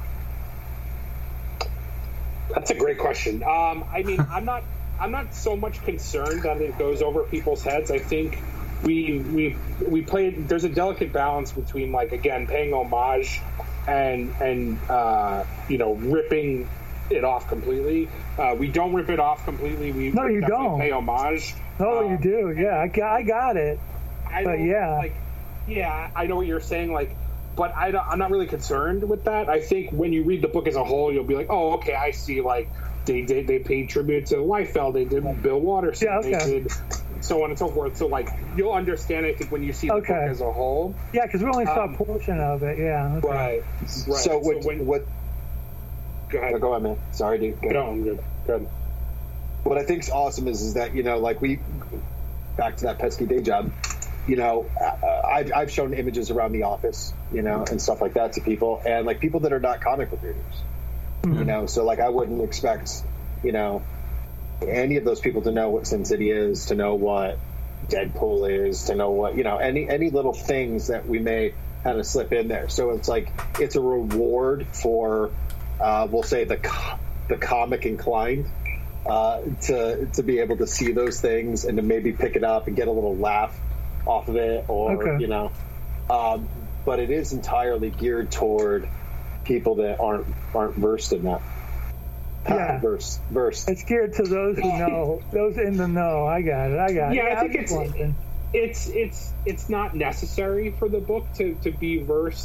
That's a great question. I mean, I'm not so much concerned that it goes over people's heads. I think we played. There's a delicate balance between, like, again, paying homage and ripping it off completely. We don't rip it off completely. We you don't pay homage. No, you do. Yeah, I got it. I know what you're saying. Like. But I'm not really concerned with that. I think when you read the book as a whole, you'll be like, oh, okay, I see. Like, they paid tribute to Liefeld, they did Bill Watterson, they did so on and so forth. So, like, you'll understand, I think, when you see the book as a whole. Yeah, because we only saw a portion of it, yeah. Okay. Right. So what Go ahead. Go ahead, man. Sorry, dude. No, I'm good. Good. What I think's awesome is that, like, back to that pesky day job, I've shown images around the office, and stuff like that to people, and like people that are not comic book readers, so like I wouldn't expect, any of those people to know what Sin City is, to know what Deadpool is, to know what, any little things that we may kind of slip in there. So it's like it's a reward for, we'll say, the comic inclined to be able to see those things and to maybe pick it up and get a little laugh off of it, or you know. But it is entirely geared toward people that aren't versed in that. Yeah, versed. It's geared to those who know, those in the know. I got it. Yeah, I think it's not necessary for the book to be versed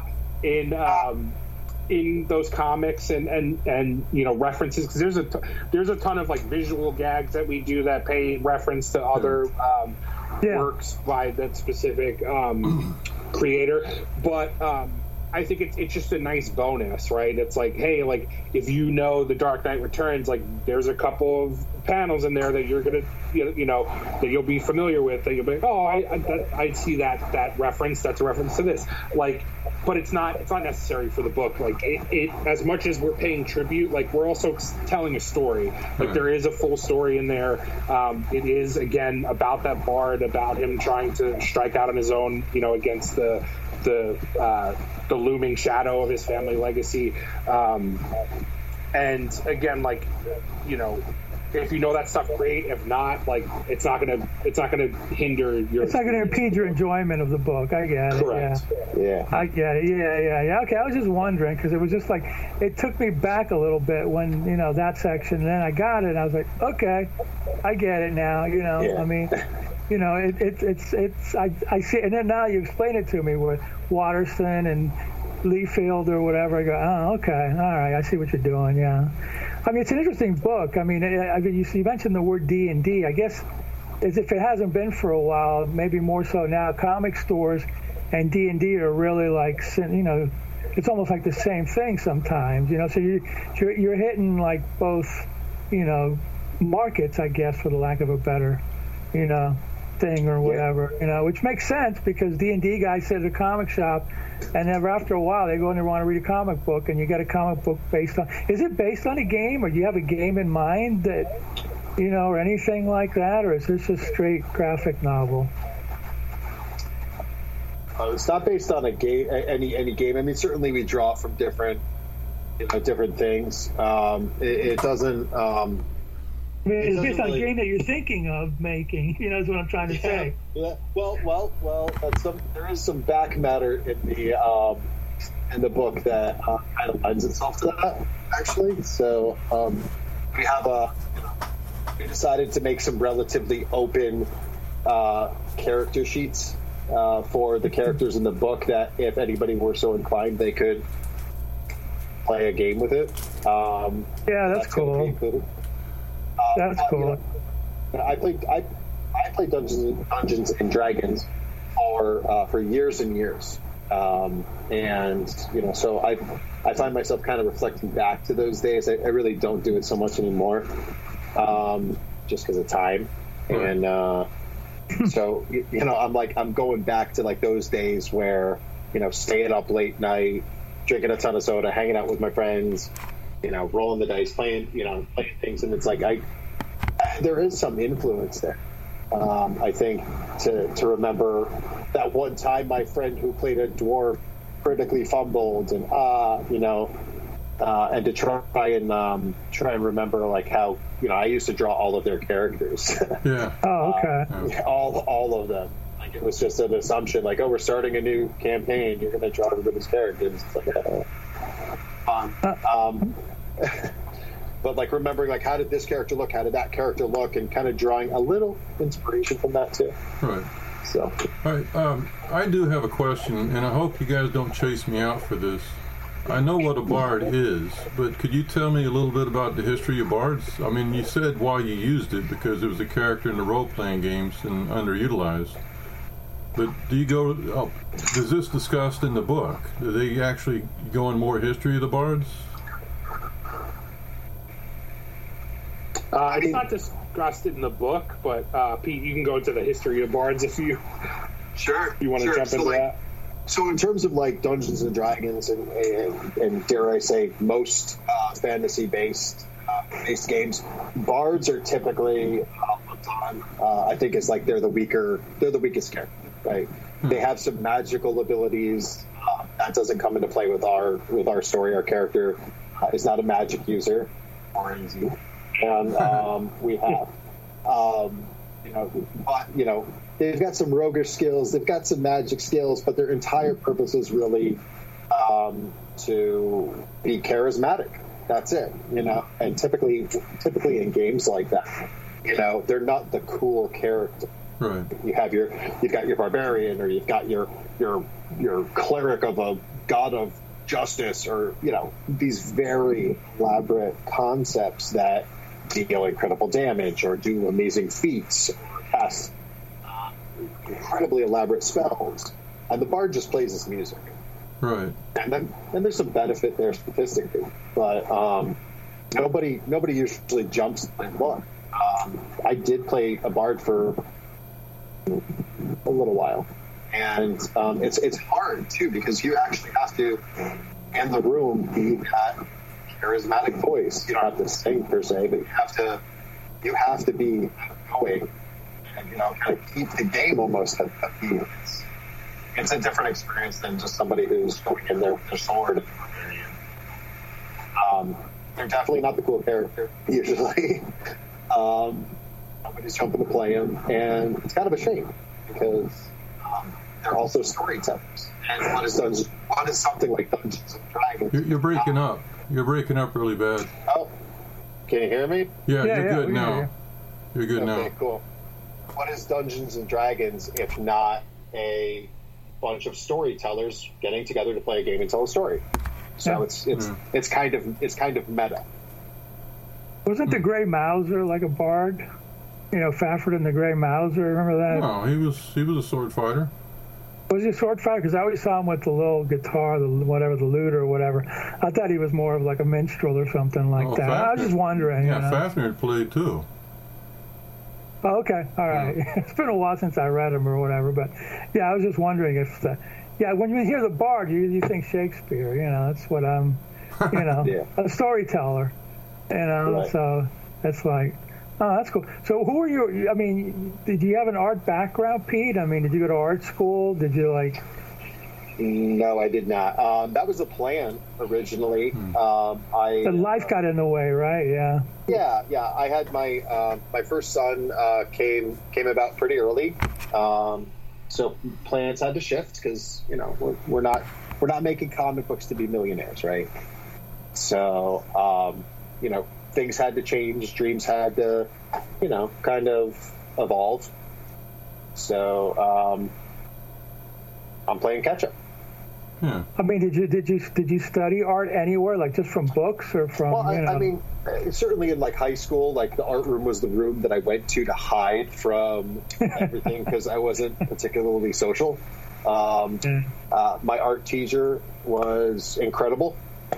in those comics and you know, references, because there's a ton of like visual gags that we do that pay reference to other works by that specific creator, but I think it's just a nice bonus, right? It's like, hey, like if you know The Dark Knight Returns, like there's a couple of panels in there that you're gonna, you know, that you'll be familiar with, that you'll be like, oh, I see that reference. That's a reference to this. Like, but it's not necessary for the book. Like it as much as we're paying tribute, like we're also telling a story. Like there is a full story in there. It is again about that bard, about him trying to strike out on his own, you know, against the looming shadow of his family legacy. And again, like, you know, if you know that stuff, great. If not, like, it's not gonna hinder your. It's not gonna impede your enjoyment of the book. I get it. Correct. Yeah. I get it. Yeah. Okay, I was just wondering, because it was just like, it took me back a little bit when, you know, that section. And then I got it, and I was like, okay, I get it now. You know, I mean, you know, I see, and then now you explain it to me with Watterson and Liefeld or whatever. I go, oh, okay, all right, I see what you're doing. Yeah, I mean, it's an interesting book. I mean, you mentioned the word D&D. I guess as if it hasn't been for a while, maybe more so now. Comic stores and D&D are really like, you know, it's almost like the same thing sometimes. You know, so you're hitting like both, you know, markets, I guess, for the lack of a better, you know, thing or whatever, you know, which makes sense because D&D guys sit at a comic shop, and then after a while they go and they want to read a comic book, and you get a comic book based on. Is it based on a game, or do you have a game in mind that, you know, or anything like that, or is this a straight graphic novel? It's not based on a game, any game. I mean, certainly we draw from different things. It doesn't. I mean, it's based on a game that you're thinking of making. You know, is what I'm trying to say. Yeah. Well. There is some back matter in the book that kind of lends itself to that, actually. So we decided to make some relatively open character sheets for the characters in the book, that if anybody were so inclined, they could play a game with it. That's cool. That's cool. I played Dungeons and Dragons for years and years, and you know, so I find myself kind of reflecting back to those days. I really don't do it so much anymore, just because of time, and so you know, I'm going back to like those days where, you know, staying up late night, drinking a ton of soda, hanging out with my friends, you know, rolling the dice, playing things, and it's like there is some influence there. I think to remember that one time my friend who played a dwarf critically fumbled, and you know, and to try and remember like how, you know, I used to draw all of their characters. Yeah. Oh, okay. All of them. Like it was just an assumption, like, oh, we're starting a new campaign, you're going to draw everybody's characters. It's like, but like remembering like, how did this character look, how did that character look, and kind of drawing a little inspiration from that too. Right. So. All right. I do have a question, and I hope you guys don't chase me out for this. I know what a bard is, but could you tell me a little bit about the history of bards? I mean, you said why you used it, because it was a character in the role-playing games and underutilized. But is this discussed in the book? Do they actually go in more history of the bards? It's not discussed in the book, but Pete, you can go into the history of bards if you want to jump into that. So in terms of like Dungeons and Dragons and dare I say most fantasy-based games, bards are typically looked on, I think, as like they're the weakest character, right? They have some magical abilities. That doesn't come into play with our story. Our character is not a magic user, or easy, and we have, they've got some roguish skills. They've got some magic skills, but their entire purpose is really to be charismatic. That's it, And typically in games like that, they're not the cool character. Right. You've got your barbarian, or you've got your cleric of a god of justice, or these very elaborate concepts that deal incredible damage, or do amazing feats, or cast incredibly elaborate spells, and the bard just plays his music. Right. And then there's some benefit there statistically, but nobody usually jumps in one. I did play a bard for a little while, and it's hard too, because you actually have to, in the room, be that charismatic voice. You don't have to sing per se, but you have to be going and kind of keep the game almost at the It's a different experience than just somebody who's going in there with their sword. They're definitely not the cool character usually. Nobody's jumping to play them, and it's kind of a shame, because they're also storytellers. And what is something like Dungeons and Dragons? You're breaking up. You're breaking up really bad. Oh, can you hear me? Yeah, you're good now. You're good now. Okay, cool. What is Dungeons and Dragons if not a bunch of storytellers getting together to play a game and tell a story? So it's kind of meta. Wasn't the Grey Mouser like a bard? Fafhrd and the Grey Mouser. Remember that? No, he was a sword fighter. Was he a sword fighter? Because I always saw him with the little guitar, the lute or whatever. I thought he was more of like a minstrel or something like that. Fafhrd, I was just wondering. Yeah, Fafhrd played too. Oh, okay, all right. Yeah. It's been a while since I read him or whatever, but yeah, I was just wondering if when you hear the bard, you think Shakespeare. That's what I'm. A storyteller. Right. So that's like. Oh, that's cool. So who are you? I mean, did you have an art background, Pete? I mean, did you go to art school? Did you like... No, I did not. That was a plan originally. But life got in the way, right? Yeah. Yeah. I had my first son came about pretty early, so plans had to shift, because we're not making comic books to be millionaires, right? So things had to change, dreams had to, kind of evolve. So I'm playing catch up. Yeah. I mean, did you study art anywhere, like just from books or from? Well, I mean, certainly in like high school, like the art room was the room that I went to hide from everything, because I wasn't particularly social. My art teacher was incredible.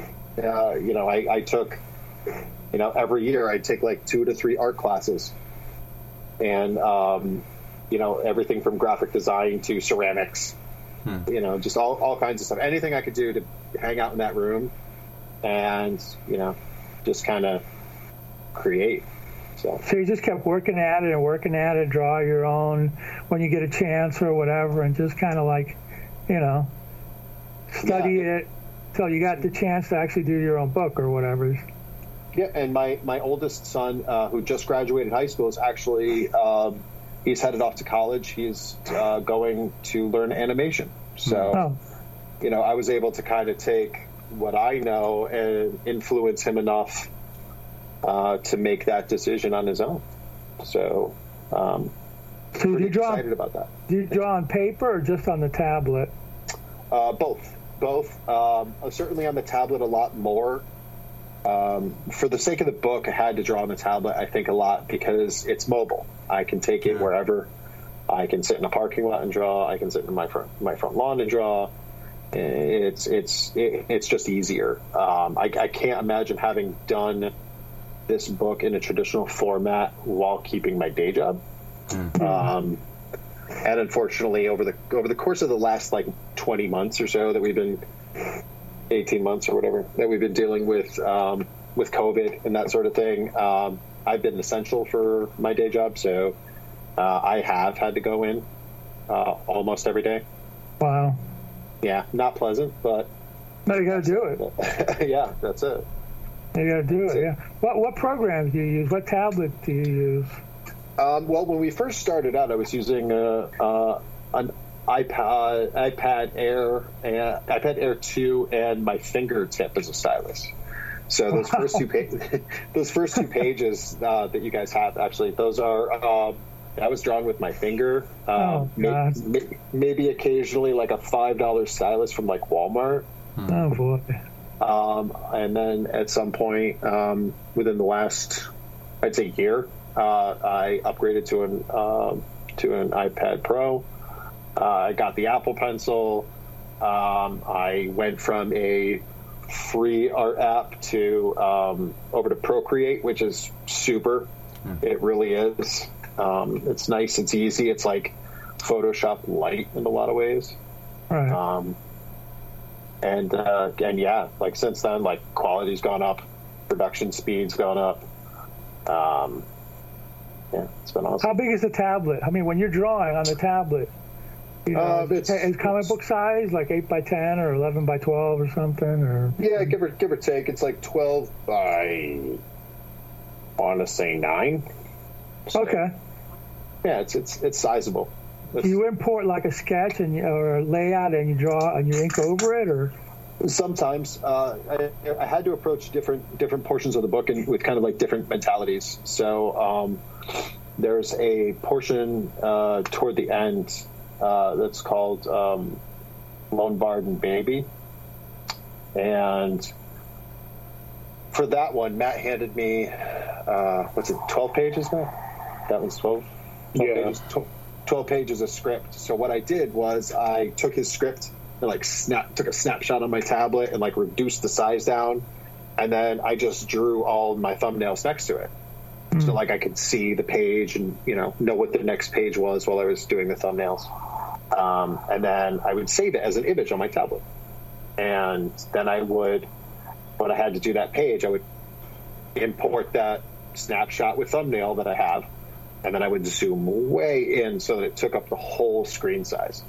I took. Every year I'd take like 2 to 3 art classes, and everything from graphic design to ceramics, just all kinds of stuff. Anything I could do to hang out in that room and just kind of create. So you just kept working at it, draw your own when you get a chance or whatever, and just kind of like study it till you got the chance to actually do your own book or whatever. Yeah, and my oldest son, who just graduated high school, is actually he's headed off to college. He's going to learn animation. So, I was able to kind of take what I know and influence him enough to make that decision on his own. So, pretty excited about that. Do you draw on paper or just on the tablet? Both. Certainly on the tablet a lot more. For the sake of the book, I had to draw on the tablet, I think, a lot, because it's mobile. I can take it wherever. I can sit in a parking lot and draw. I can sit in my front lawn and draw. It's just easier. I can't imagine having done this book in a traditional format while keeping my day job. And unfortunately, over the course of the last 20 months or so that we've been 18 months or whatever that we've been dealing with COVID and that sort of thing, I've been essential for my day job, so I have had to go in almost every day. Wow. Yeah, not pleasant, but no, you got to do it. Yeah, that's it. You got to do it. Yeah. What programs do you use? What tablet do you use? Well, when we first started out, I was using an iPad Air 2 and my fingertip as a stylus. So those first two pages that you guys have, actually, those are I was drawing with my finger. Maybe occasionally like a $5 stylus from like Walmart. Oh boy. And then at some point within the last, I'd say, year, I upgraded to an iPad Pro. I got the Apple Pencil. I went from a free art app to over to Procreate, which is super. It really is. It's nice. It's easy. It's like Photoshop light in a lot of ways. Right. And yeah, like since then, like quality's gone up, production speed's gone up. Yeah, it's been awesome. How big is the tablet? I mean, when you're drawing on the tablet, you know, it's comic book size, like 8x10 or 11x12 or something, or yeah, give or take. It's like 12 by, I want to say 9. So, okay. Yeah, it's sizable. Do you import like a sketch or a layout and you draw and you ink over it, or? Sometimes I had to approach different portions of the book and with kind of like different mentalities. So there's a portion toward the end that's called Lombard and Baby, and for that one, Matt handed me 12 pages now? That one's 12 pages. 12 pages of script. So what I did was I took his script and like took a snapshot on my tablet and like reduced the size down, and then I just drew all my thumbnails next to it. So like I could see the page and know what the next page was while I was doing the thumbnails. And then I would save it as an image on my tablet. And then when I had to do that page, I would import that snapshot with thumbnail that I have, and then I would zoom way in so that it took up the whole screen size.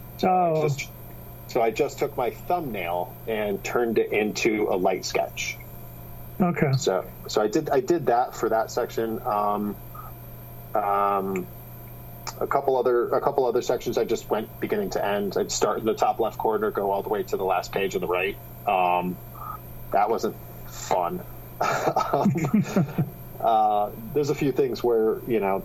So I just took my thumbnail and turned it into a light sketch. Okay. So I did that for that section. A couple other sections I just went beginning to end. I'd start in the top left corner, go all the way to the last page on the right. That wasn't fun. There's a few things where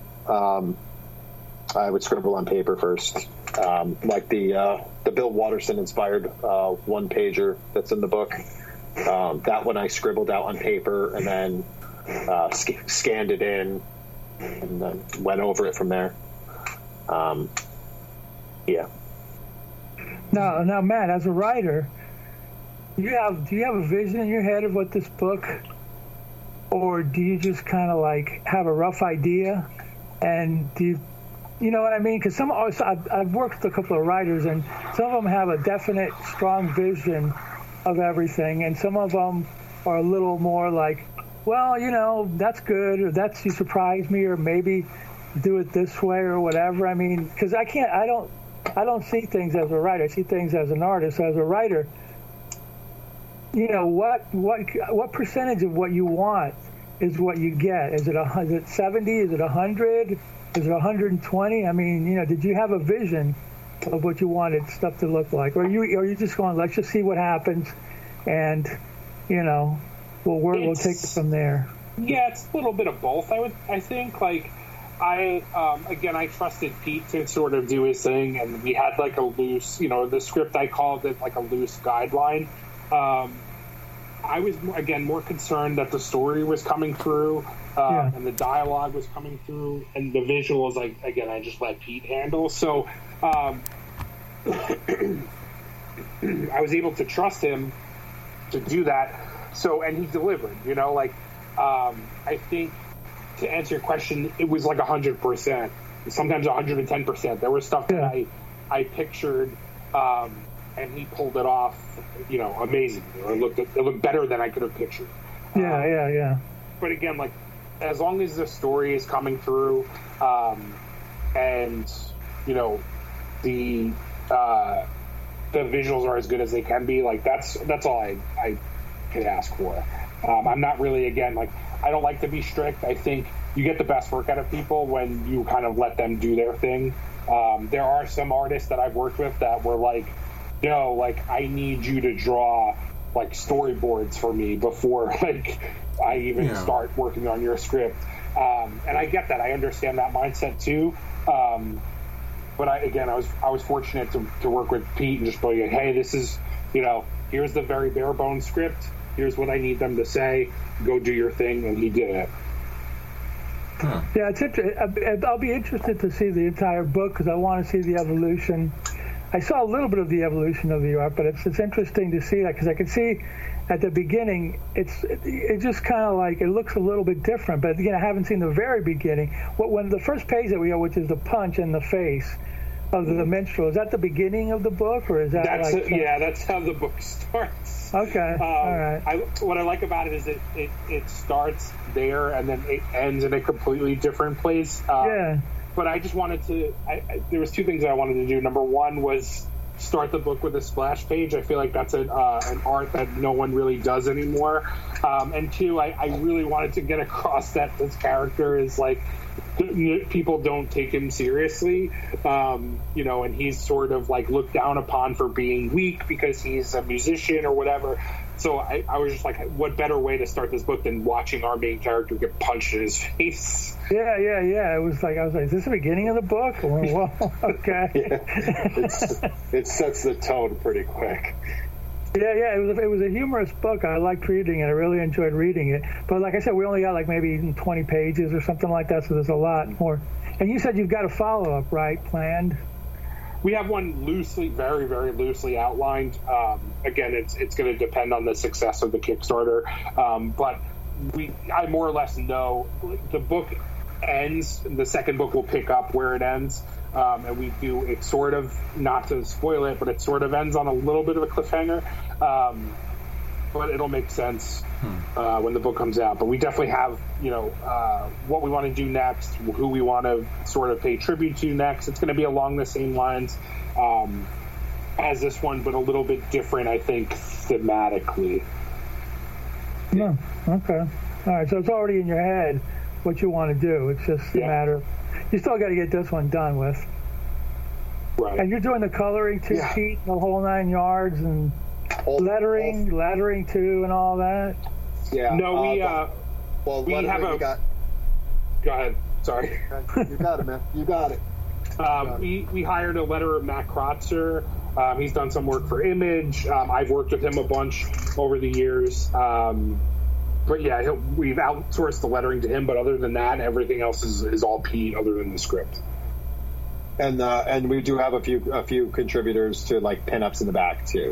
I would scribble on paper first, like the Bill Watterson inspired one pager that's in the book. That one I scribbled out on paper and then scanned it in and then went over it from there. Yeah. Now, Matt, as a writer, do you have a vision in your head of what this book, or do you just kind of like have a rough idea? And do you know what I mean? Because I've worked with a couple of writers, and some of them have a definite, strong vision of everything, and some of them are a little more like, well, that's good, or you surprised me, or maybe do it this way, or whatever. I mean, because I don't see things as a writer. I see things as an artist. So as a writer, what percentage of what you want is what you get? Is it 70? Is it 100? Is it 120? I mean, did you have a vision of what you wanted stuff to look like, or are you just going, let's just see what happens, and we'll take it from there? Yeah, it's a little bit of both. I think like I trusted Pete to sort of do his thing, and we had like a loose, the script, I called it like a loose guideline. I was more concerned that the story was coming through, and the dialogue was coming through, and the visuals, I just let Pete handle. So I was able to trust him to do that. So, and he delivered. I think, to answer your question, it was like 100%, sometimes 110%. There was stuff that I pictured, and he pulled it off, amazingly. Or it looked better than I could have pictured. Yeah. But again, like, as long as the story is coming through, and the visuals are as good as they can be. Like that's all I could ask for. I'm not really, again, like, I don't like to be strict. I think you get the best work out of people when you kind of let them do their thing. There are some artists that I've worked with that were like, no, like, I need you to draw like storyboards for me before like I even start working on your script. And I get that. I understand that mindset too. But I was fortunate to work with Pete and just be like, hey, this is, here's the very bare bones script. Here's what I need them to say. Go do your thing, and he did it. Huh. Yeah, I'll be interested to see the entire book because I want to see the evolution. I saw a little bit of the evolution of the art, but it's interesting to see that because I can see at the beginning it just kind of like it looks a little bit different. But again, I haven't seen the very beginning. When the first page that we have, which is the punch in the face of the minstrel, is that the beginning of the book, or is that? That's how the book starts. Okay, all right. What I like about it is it starts there and then it ends in a completely different place. But I just wanted to. There was two things I wanted to do. Number one was start the book with a splash page. I feel like that's an art that no one really does anymore. And two, I really wanted to get across that this character is like, people don't take him seriously, and he's sort of like looked down upon for being weak because he's a musician or whatever. So I was just like, what better way to start this book than watching our main character get punched in his face? Yeah. I was like, is this the beginning of the book? Well, okay. It sets the tone pretty quick. Yeah, it was a humorous book. I liked reading it. I really enjoyed reading it. But like I said, we only got like maybe 20 pages or something like that, so there's a lot more. And you said you've got a follow-up, right, planned? We have one very, very loosely outlined. Again, it's going to depend on the success of the Kickstarter. But I more or less know the book ends. The second book will pick up where it ends. And we do it sort of, not to spoil it, but it sort of ends on a little bit of a cliffhanger. But it'll make sense when the book comes out. But we definitely have, what we want to do next, who we want to sort of pay tribute to next. It's going to be along the same lines as this one, but a little bit different, I think, thematically. Yeah, okay. All right, so it's already in your head what you want to do. It's just a matter of, you still got to get this one done with. Right. And you're doing the coloring too, Pete, the whole 9 yards, and lettering too, and all that. Yeah. No, we have a. Go ahead. Sorry. You got it, man. You got it. We hired a letterer, Matt Krotzer. He's done some work for Image. I've worked with him a bunch over the years. But yeah, we've outsourced the lettering to him. But other than that, everything else is all Pete, other than the script. And we do have a few contributors to like pinups in the back too.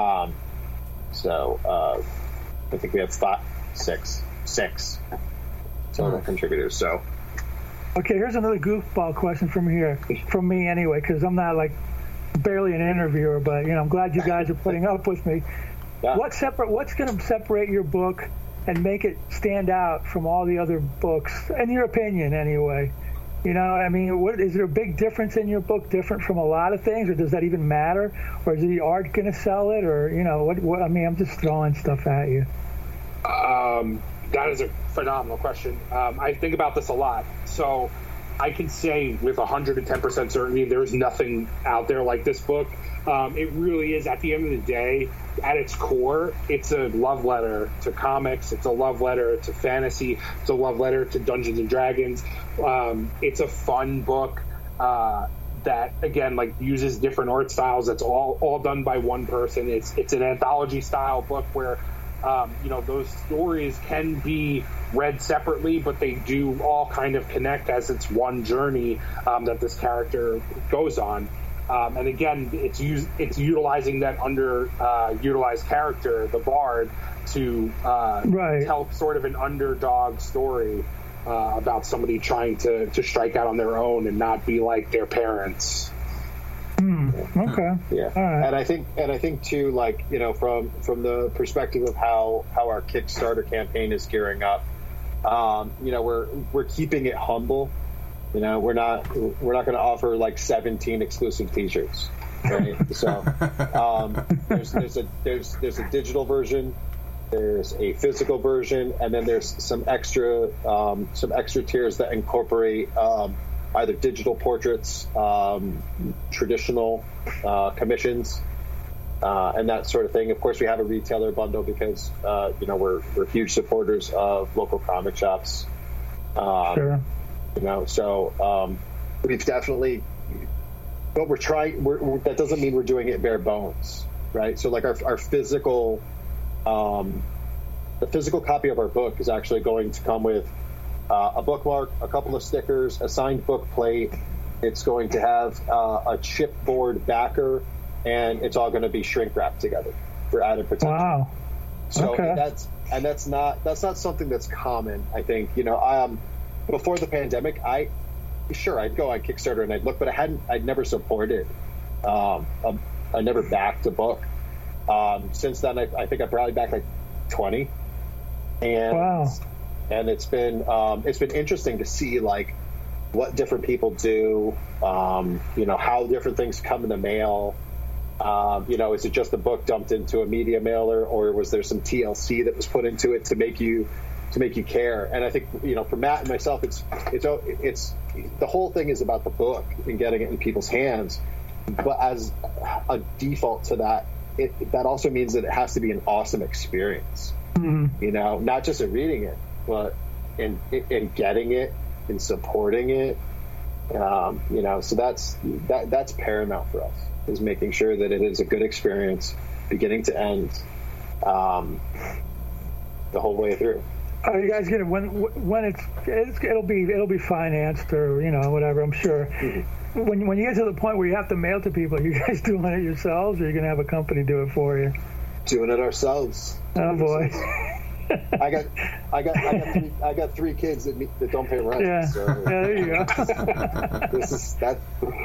So I think we have six total contributors. So okay, here's another goofball question from me anyway, because I'm not like barely an interviewer, but I'm glad you guys are putting up with me. Yeah. What's going to separate your book and make it stand out from all the other books, in your opinion, anyway? You know what I mean? Is there a big difference in your book, different from a lot of things, or does that even matter? Or is the art going to sell it, or what? I mean, I'm just throwing stuff at you. That is a phenomenal question. I think about this a lot, so I can say with 110% certainty there's nothing out there like this book. It really is, at the end of the day, at its core, it's a love letter to comics. It's a love letter to fantasy. It's a love letter to Dungeons and Dragons. It's a fun book that, again, like uses different art styles. That's all done by one person. It's an anthology style book where those stories can be read separately, but they do all kind of connect as it's one journey that this character goes on. And again, it's utilizing that underutilized character, the Bard, to tell sort of an underdog story about somebody trying to strike out on their own and not be like their parents. Okay. Yeah. All right. And I think too, like, from the perspective of how our Kickstarter campaign is gearing up, we're keeping it humble. You know, we're not going to offer like 17 exclusive T-shirts, right? So there's a digital version, there's a physical version, and then there's some extra tiers that incorporate either digital portraits, traditional commissions, and that sort of thing. Of course, we have a retailer bundle because we're huge supporters of local comic shops. Sure. You know, so we've definitely, but we're trying. That doesn't mean we're doing it bare bones, right? So, like our physical, the physical copy of our book is actually going to come with a bookmark, a couple of stickers, a signed book plate. It's going to have a chipboard backer, and it's all going to be shrink wrapped together for added protection. Wow. So okay. that's not something that's common. I think, before the pandemic, I'd go on Kickstarter and I'd look, but I'd never supported, I never backed a book. Since then, I think I probably backed like 20, and wow. And it's been interesting to see like what different people do, how different things come in the mail. Is it just a book dumped into a media mailer, or was there some TLC that was put into it to make you care? And I think, for Matt and myself, it's the whole thing is about the book and getting it in people's hands. But as a default to that, that also means that it has to be an awesome experience. Mm-hmm. Not just in reading it, but in getting it and supporting it. So that's paramount for us, is making sure that it is a good experience, beginning to end, the whole way through. Are you guys gonna when it'll be financed or whatever? I'm sure. Mm-hmm. When you get to the point where you have to mail to people, are you guys doing it yourselves, or are you gonna have a company do it for you? Doing it ourselves. Oh boy. I got 3 kids that don't pay rent. Yeah. So. Yeah, there you go. This is that.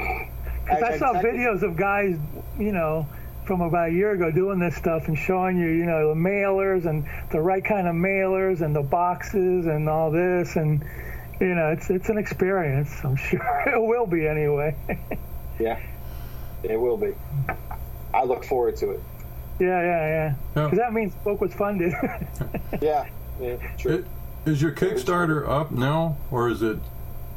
I saw videos of guys, from about a year ago doing this stuff and showing you, the mailers and the right kind of mailers and the boxes and all this, and it's an experience. I'm sure it will be anyway. Yeah, it will be. I look forward to it. Yeah. Because that means the book was funded. Yeah, true. Is your Kickstarter up now, or is it?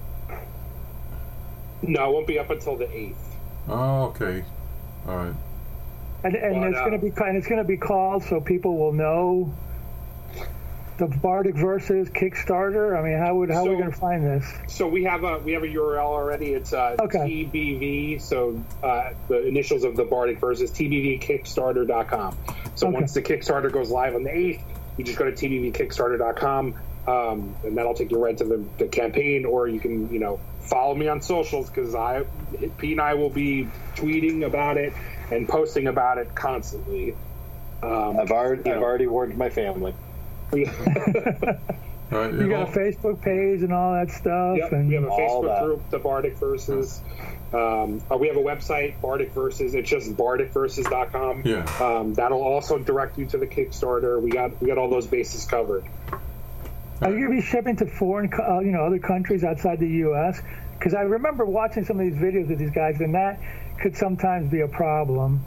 No, it won't be up until the 8th. Oh, okay. All right. And it's going to be called, so people will know, the Bardic Versus Kickstarter. I mean, how are we going to find this? So we have a URL already. It's TBV. So the initials of the Bardic Versus, TBVKickstarter.com. So once the Kickstarter goes live on the 8th, you just go to TBVKickstarter.com, and that'll take you right to the campaign. Or you can follow me on socials, because Pete and I will be tweeting about it and posting about it constantly. I've already warned my family. You got a Facebook page and all that stuff. Yep, and we have a Facebook group, the Bardic Versus. We have a website, Bardic Versus. It's just bardicversus.com. Yeah. That'll also direct you to the Kickstarter. We got all those bases covered. Are you going to be shipping to foreign, other countries outside the U.S.? Because I remember watching some of these videos of these guys, and that could sometimes be a problem.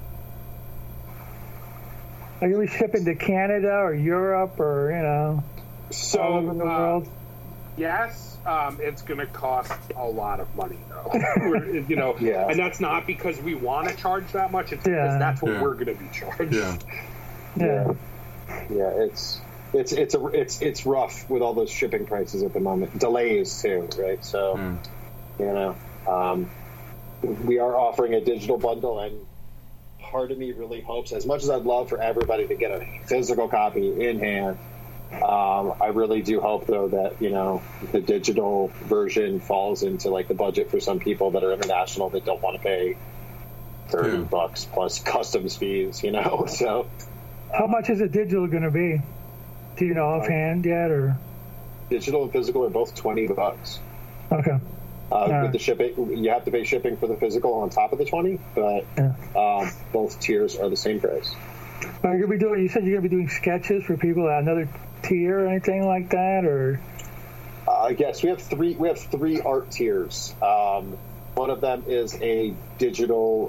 Are you shipping to Canada or Europe or, all over the world? Yes. It's going to cost a lot of money, though. Yeah. And that's not because we want to charge that much. It's because that's what we're going to be charged. Yeah. It's rough with all those shipping prices at the moment. Delays too, right? So, we are offering a digital bundle, and part of me really hopes, as much as I'd love for everybody to get a physical copy in hand, I really do hope, though, that the digital version falls into like the budget for some people that are international that don't want to pay $30 plus customs fees. So how much is a digital going to be? Do you know offhand yet, or? Digital and physical are both $20. Okay. With the shipping, you have to pay shipping for the physical on top of the 20, but both tiers are the same price. Are you going to be you said you're going to be doing sketches for people at another tier or anything like that, or? Yes, we have three art tiers. One of them is a digital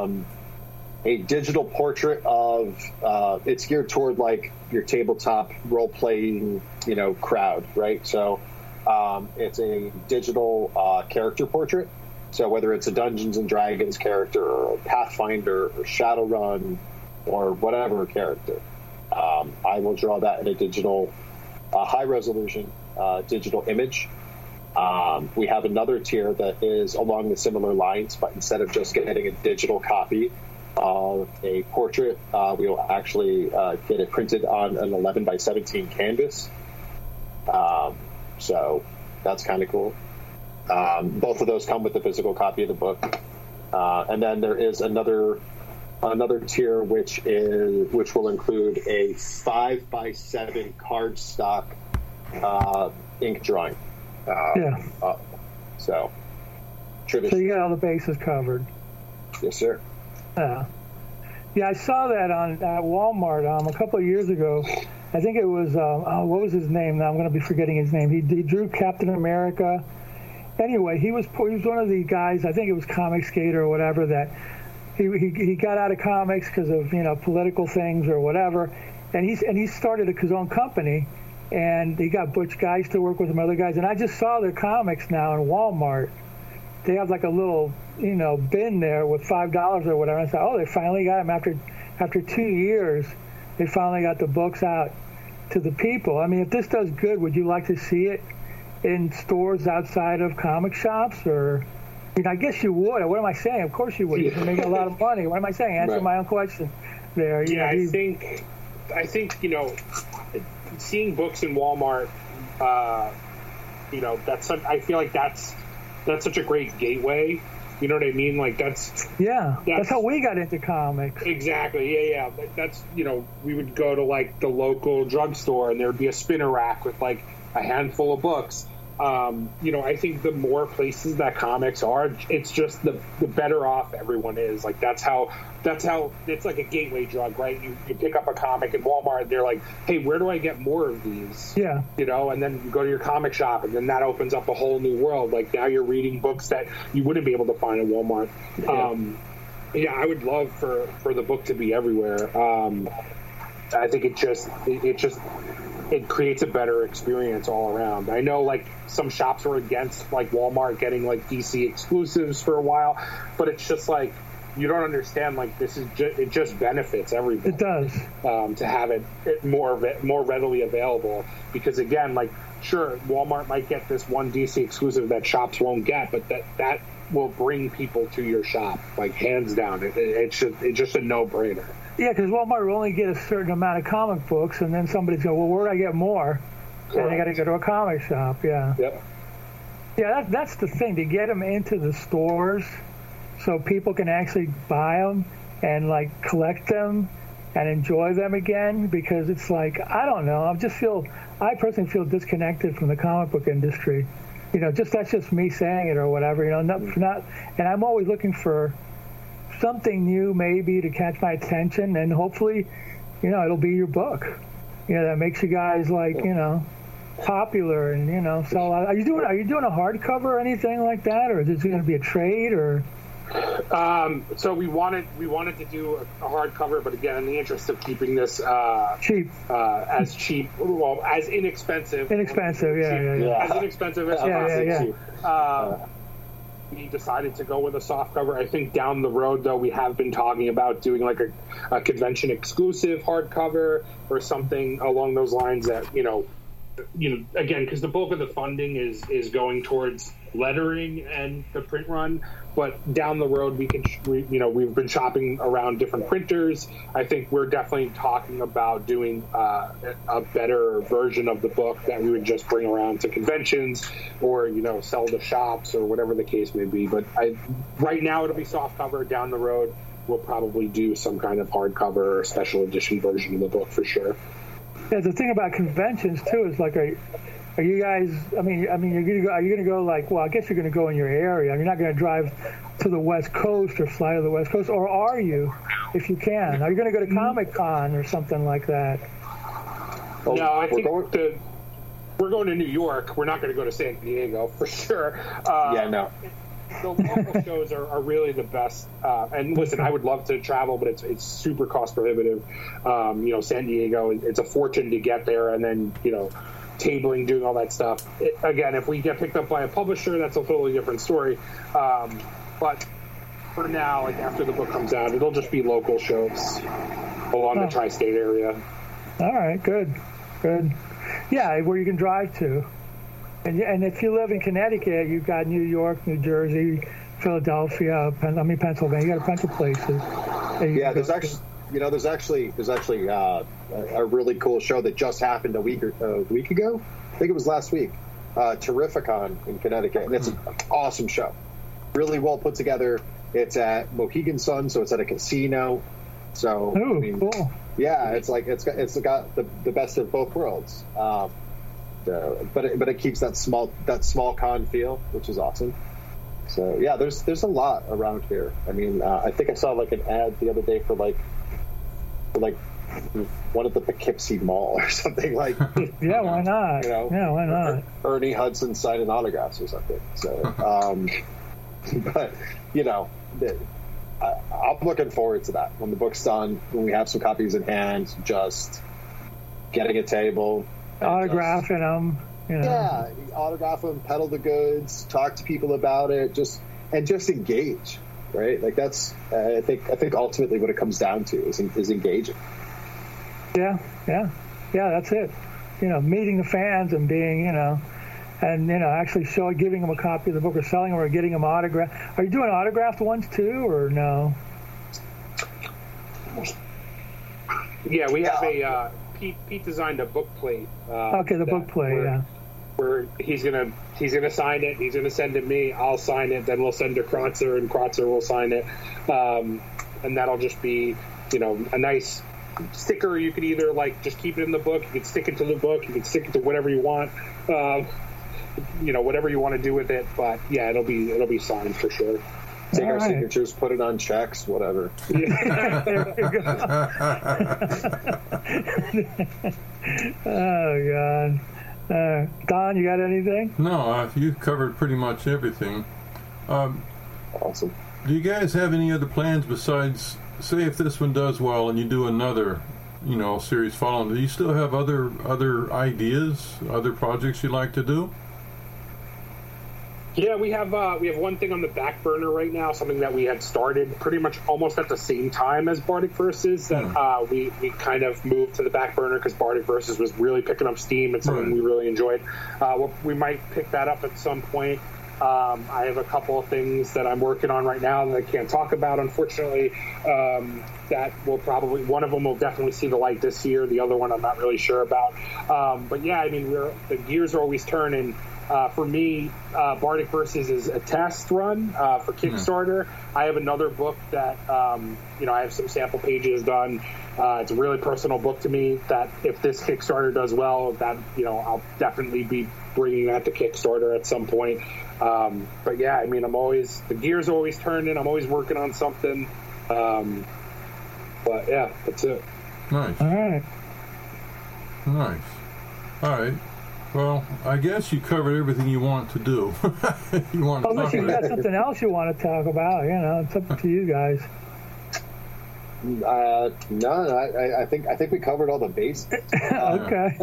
portrait of. It's geared toward like your tabletop role playing, crowd, right? So it's a digital character portrait. So whether it's a Dungeons and Dragons character or a Pathfinder or Shadowrun or whatever character, I will draw that in a digital, high resolution digital image. We have another tier that is along the similar lines, but instead of just getting a digital copy of a portrait, we will actually get it printed on an 11 by 17 canvas. So that's kind of cool. Both of those come with a physical copy of the book. And then there is another tier which will include a 5 by 7 cardstock ink drawing. So you got all the bases covered. Yes, sir. Yeah, I saw that at Walmart a couple of years ago. I think it was what was his name? Now I'm going to be forgetting his name. He drew Captain America. Anyway, he was one of the guys. I think it was Comic Skater or whatever, that he got out of comics because of political things or whatever, and he started his own company. And he got Butch Guys to work with some other guys. And I just saw their comics now in Walmart. They have like a little, bin there with $5 or whatever. I said, oh, they finally got them after 2 years. They finally got the books out to the people. I mean, if this does good, would you like to see it in stores outside of comic shops? Or, I guess you would. What am I saying? Of course you would. You're making a lot of money. What am I saying? Answer my own question there. I think, seeing books in Walmart, I feel like that's such a great gateway. You know what I mean? Like that's how we got into comics. Exactly. Yeah. That's we would go to like the local drugstore and there would be a spinner rack with like a handful of books. I think the more places that comics are, it's just the better off everyone is. Like that's how it's like a gateway drug, right? You pick up a comic in Walmart and they're like, hey, where do I get more of these? Yeah. And then you go to your comic shop and then that opens up a whole new world. Like now you're reading books that you wouldn't be able to find in Walmart. Yeah. I would love for the book to be everywhere. I think it creates a better experience all around. I know like some shops were against like Walmart getting like DC exclusives for a while, but it's just like you don't understand. Like this is it just benefits everybody. It does to have it more readily available, because again, like sure Walmart might get this one DC exclusive that shops won't get, but that will bring people to your shop like hands down. It's just a no-brainer. Yeah, because Walmart will only get a certain amount of comic books, and then somebody's going, well, where do I get more? Correct. And they got to go to a comic shop, yeah. Yep. Yeah, that's the thing, to get them into the stores so people can actually buy them and, like, collect them and enjoy them again, because it's like, I don't know, I personally feel disconnected from the comic book industry. That's just me saying it or whatever, and I'm always looking for something new maybe to catch my attention, and hopefully it'll be your book that makes you guys like popular, and so are you doing a hardcover or anything like that, or is it going to be a trade, or so we wanted to do a hardcover, but again, in the interest of keeping this cheap, as inexpensive as inexpensive as possible. We decided to go with a soft cover. I think down the road, though, we have been talking about doing like a convention exclusive hardcover or something along those lines. That again, because the bulk of the funding is going towards lettering and the print run. But down the road, we've been shopping around different printers. I think we're definitely talking about doing a better version of the book that we would just bring around to conventions or, sell to shops or whatever the case may be. But right now it'll be soft cover. Down the road, we'll probably do some kind of hardcover or special edition version of the book for sure. Yeah, the thing about conventions too is like, are you guys? Are you going to go like? Well, I guess you're going to go in your area. You're not going to drive to the West Coast or fly to the West Coast, or are you? If you can, are you going to go to Comic-Con or something like that? No, I think we're going to New York. We're not going to go to San Diego for sure. No. The local shows are really the best. And listen, I would love to travel, but it's super cost prohibitive. San Diego, it's a fortune to get there, and then tabling, doing all that stuff. Again, if we get picked up by a publisher, that's a totally different story. But for now, like after the book comes out, it'll just be local shows along the tri-state area. All right, good. Yeah, where you can drive to. And if you live in Connecticut, you've got New York, New Jersey, Philadelphia, Pennsylvania. You got a bunch of places. Yeah, there's actually a really cool show that just happened a week ago. I think it was last week. Terrificon in Connecticut, and it's an awesome show. Really well put together. It's at Mohegan Sun, so it's at a casino. So cool. Yeah, it's got the best of both worlds. But it keeps that small con feel, which is awesome. So yeah, there's a lot around here. I mean, I think I saw like an ad the other day for one at the Poughkeepsie Mall or something like. Yeah, why not? Why not? Ernie Hudson signing autographs or something. So, but I'm looking forward to that when the book's done, when we have some copies in hand, just getting a table. Autographing them, Yeah, autograph them, peddle the goods, talk to people about it, just engage, right? Like that's I think ultimately what it comes down to is engaging. Yeah, that's it. Meeting the fans and being, and actually giving them a copy of the book or selling them or getting them autographed. Are you doing autographed ones too, or no? Yeah, we have a. Pete designed a book plate. The book plate, Where he's gonna sign it. He's gonna send it me. I'll sign it. Then we'll send to Kratzer, and Kratzer will sign it. And that'll just be, a nice sticker. You could either just keep it in the book. You could stick it to the book. You could stick it to whatever you want. Whatever you want to do with it. But yeah, it'll be signed for sure. Take our signatures, put it on checks, whatever. Oh, God. Don, you got anything? No, you've covered pretty much everything. Awesome. Do you guys have any other plans besides, say, if this one does well and you do another, series following? Do you still have other ideas, other projects you'd like to do? Yeah, we have one thing on the back burner right now, something that we had started pretty much almost at the same time as Bardic Verses that we kind of moved to the back burner because Bardic Verses was really picking up steam. It's something we really enjoyed. We might pick that up at some point. I have a couple of things that I'm working on right now that I can't talk about, unfortunately. That will probably, one of them will definitely see the light this year. The other one I'm not really sure about. But yeah, I mean, the gears are always turning. For me, Bardic Verses is a test run for Kickstarter. I have another book that, I have some sample pages done. It's a really personal book to me that if this Kickstarter does well, that, I'll definitely be bringing that to Kickstarter at some point. But yeah, I mean, the gears are always turning. I'm always working on something. But yeah, that's it. Nice. All right. Nice. All right. Well, I guess you covered everything you want to do. You want to unless you got something else you want to talk about, it's up to you guys. No, I think we covered all the basics. Okay.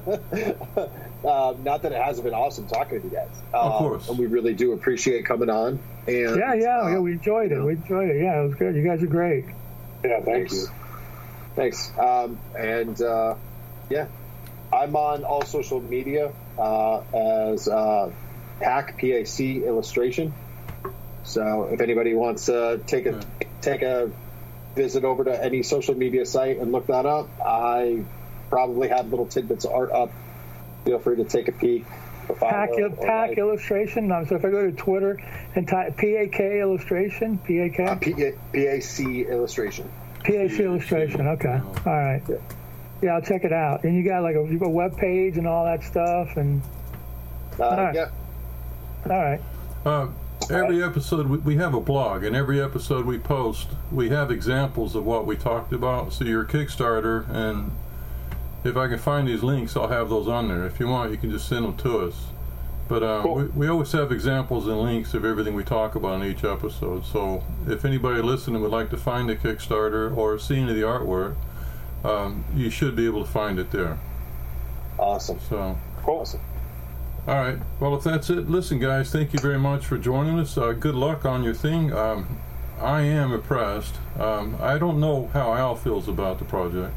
Not that it hasn't been awesome talking to you guys. Of course. And we really do appreciate coming on. And yeah, we enjoyed it. We enjoyed it. Yeah, it was good. You guys are great. Yeah, thank you. Thanks. Yeah. I'm on all social media as PAC Illustration. So if anybody wants to take a visit over to any social media site and look that up, I probably have little tidbits of art up. Feel free to take a peek. PAC Illustration. So if I go to Twitter and type PAK Illustration, PAC Illustration. PAC Illustration. Okay. All right. Yeah, I'll check it out. And you got you got a web page and all that stuff, and all right. Yeah. All right. Every episode we have a blog, and every episode we post, we have examples of what we talked about. So your Kickstarter, and if I can find these links, I'll have those on there. If you want, you can just send them to us. But Cool. we always have examples and links of everything we talk about in each episode. So if anybody listening would like to find the Kickstarter or see any of the artwork, you should be able to find it there. Awesome. So, Cool. Awesome. all right. Well, if that's it, listen, guys, thank you very much for joining us. Good luck on your thing. I am impressed. I don't know how Al feels about the project.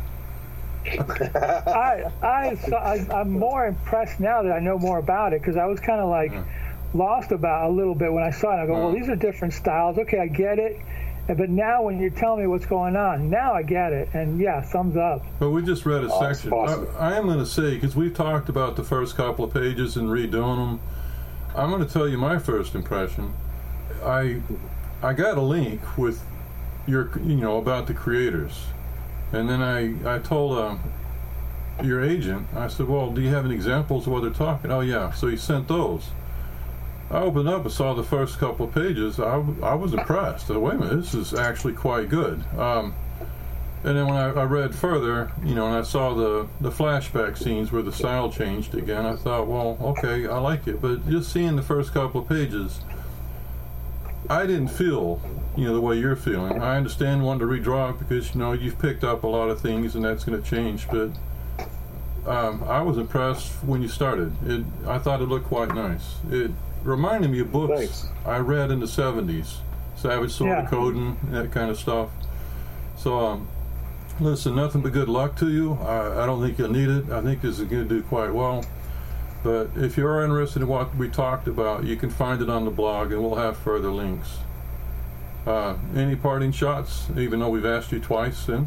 I'm more impressed now that I know more about it, because I was kind of like lost about a little bit when I saw it. I go, well, these are different styles. Okay, I get it. But now when you're telling me what's going on, now I get it. And yeah, thumbs up. But we just read a section. Awesome. I am going to say, because we've talked about the first couple of pages and redoing them, I'm going to tell you my first impression. I got a link with about the creators. And then I told your agent, I said, well, do you have any examples of what they're talking? Oh, yeah. So he sent those. I opened up and saw the first couple of pages. I was impressed. I said, wait a minute, this is actually quite good. And then when I read further, and I saw the flashback scenes where the style changed again, I thought, well, okay, I like it. But just seeing the first couple of pages, I didn't feel the way you're feeling. I understand wanting to redraw it because you've picked up a lot of things and that's going to change, but I was impressed when you started. I thought it looked quite nice. It reminded me of books Thanks. I read in the 70s, Savage Sword of Coden, that kind of stuff. So listen, nothing but good luck to you. I don't think you'll need it. I think this is going to do quite well. But if you are interested in what we talked about, you can find it on the blog, and we'll have further links. Any parting shots, even though we've asked you twice since?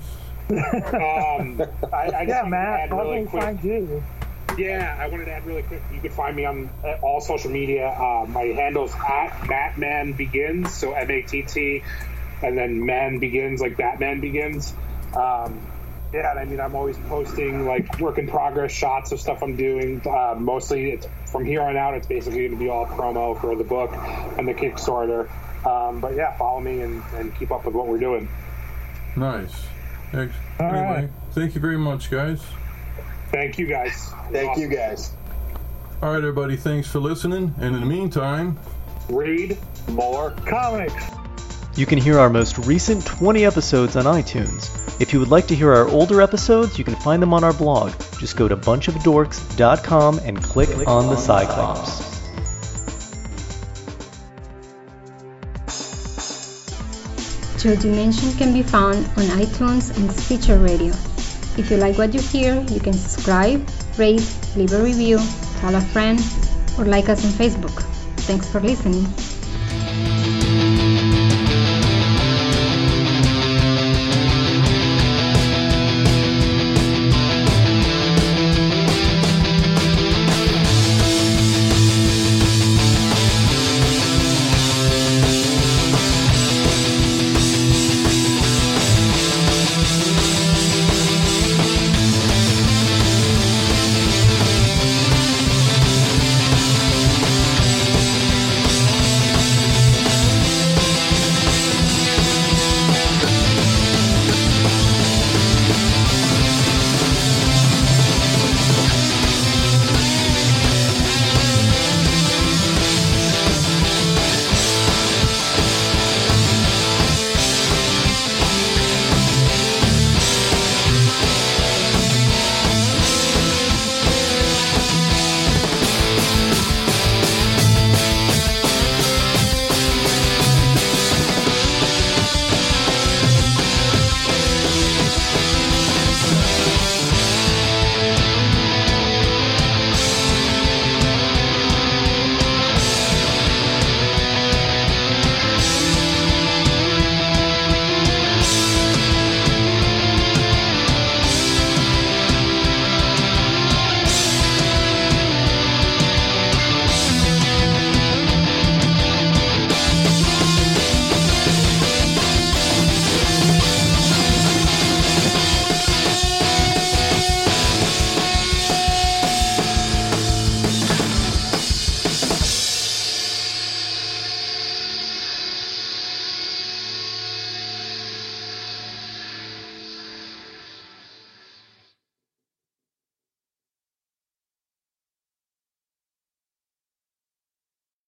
I Yeah, just Matt, wanted to add I'll really quick. find you. Yeah, I wanted to add really quick. You can find me on all social media. My handle's @MattManBegins, so MATT, and then Man Begins, like Batman Begins. Yeah, and I mean, I'm always posting like work in progress shots of stuff I'm doing. Mostly, from here on out, it's basically going to be all promo for the book and the Kickstarter. But yeah, follow me and keep up with what we're doing. Nice. Anyway, right. Thank you very much, guys. Thank you, guys. Thank you, guys. All right, everybody, thanks for listening. And in the meantime, Read More Comics. You can hear our most recent 20 episodes on iTunes. If you would like to hear our older episodes, you can find them on our blog. Just go to bunchofdorks.com and click on the Cyclops. Joe Dimension can be found on iTunes and Stitcher Radio. If you like what you hear, you can subscribe, rate, leave a review, tell a friend, or like us on Facebook. Thanks for listening.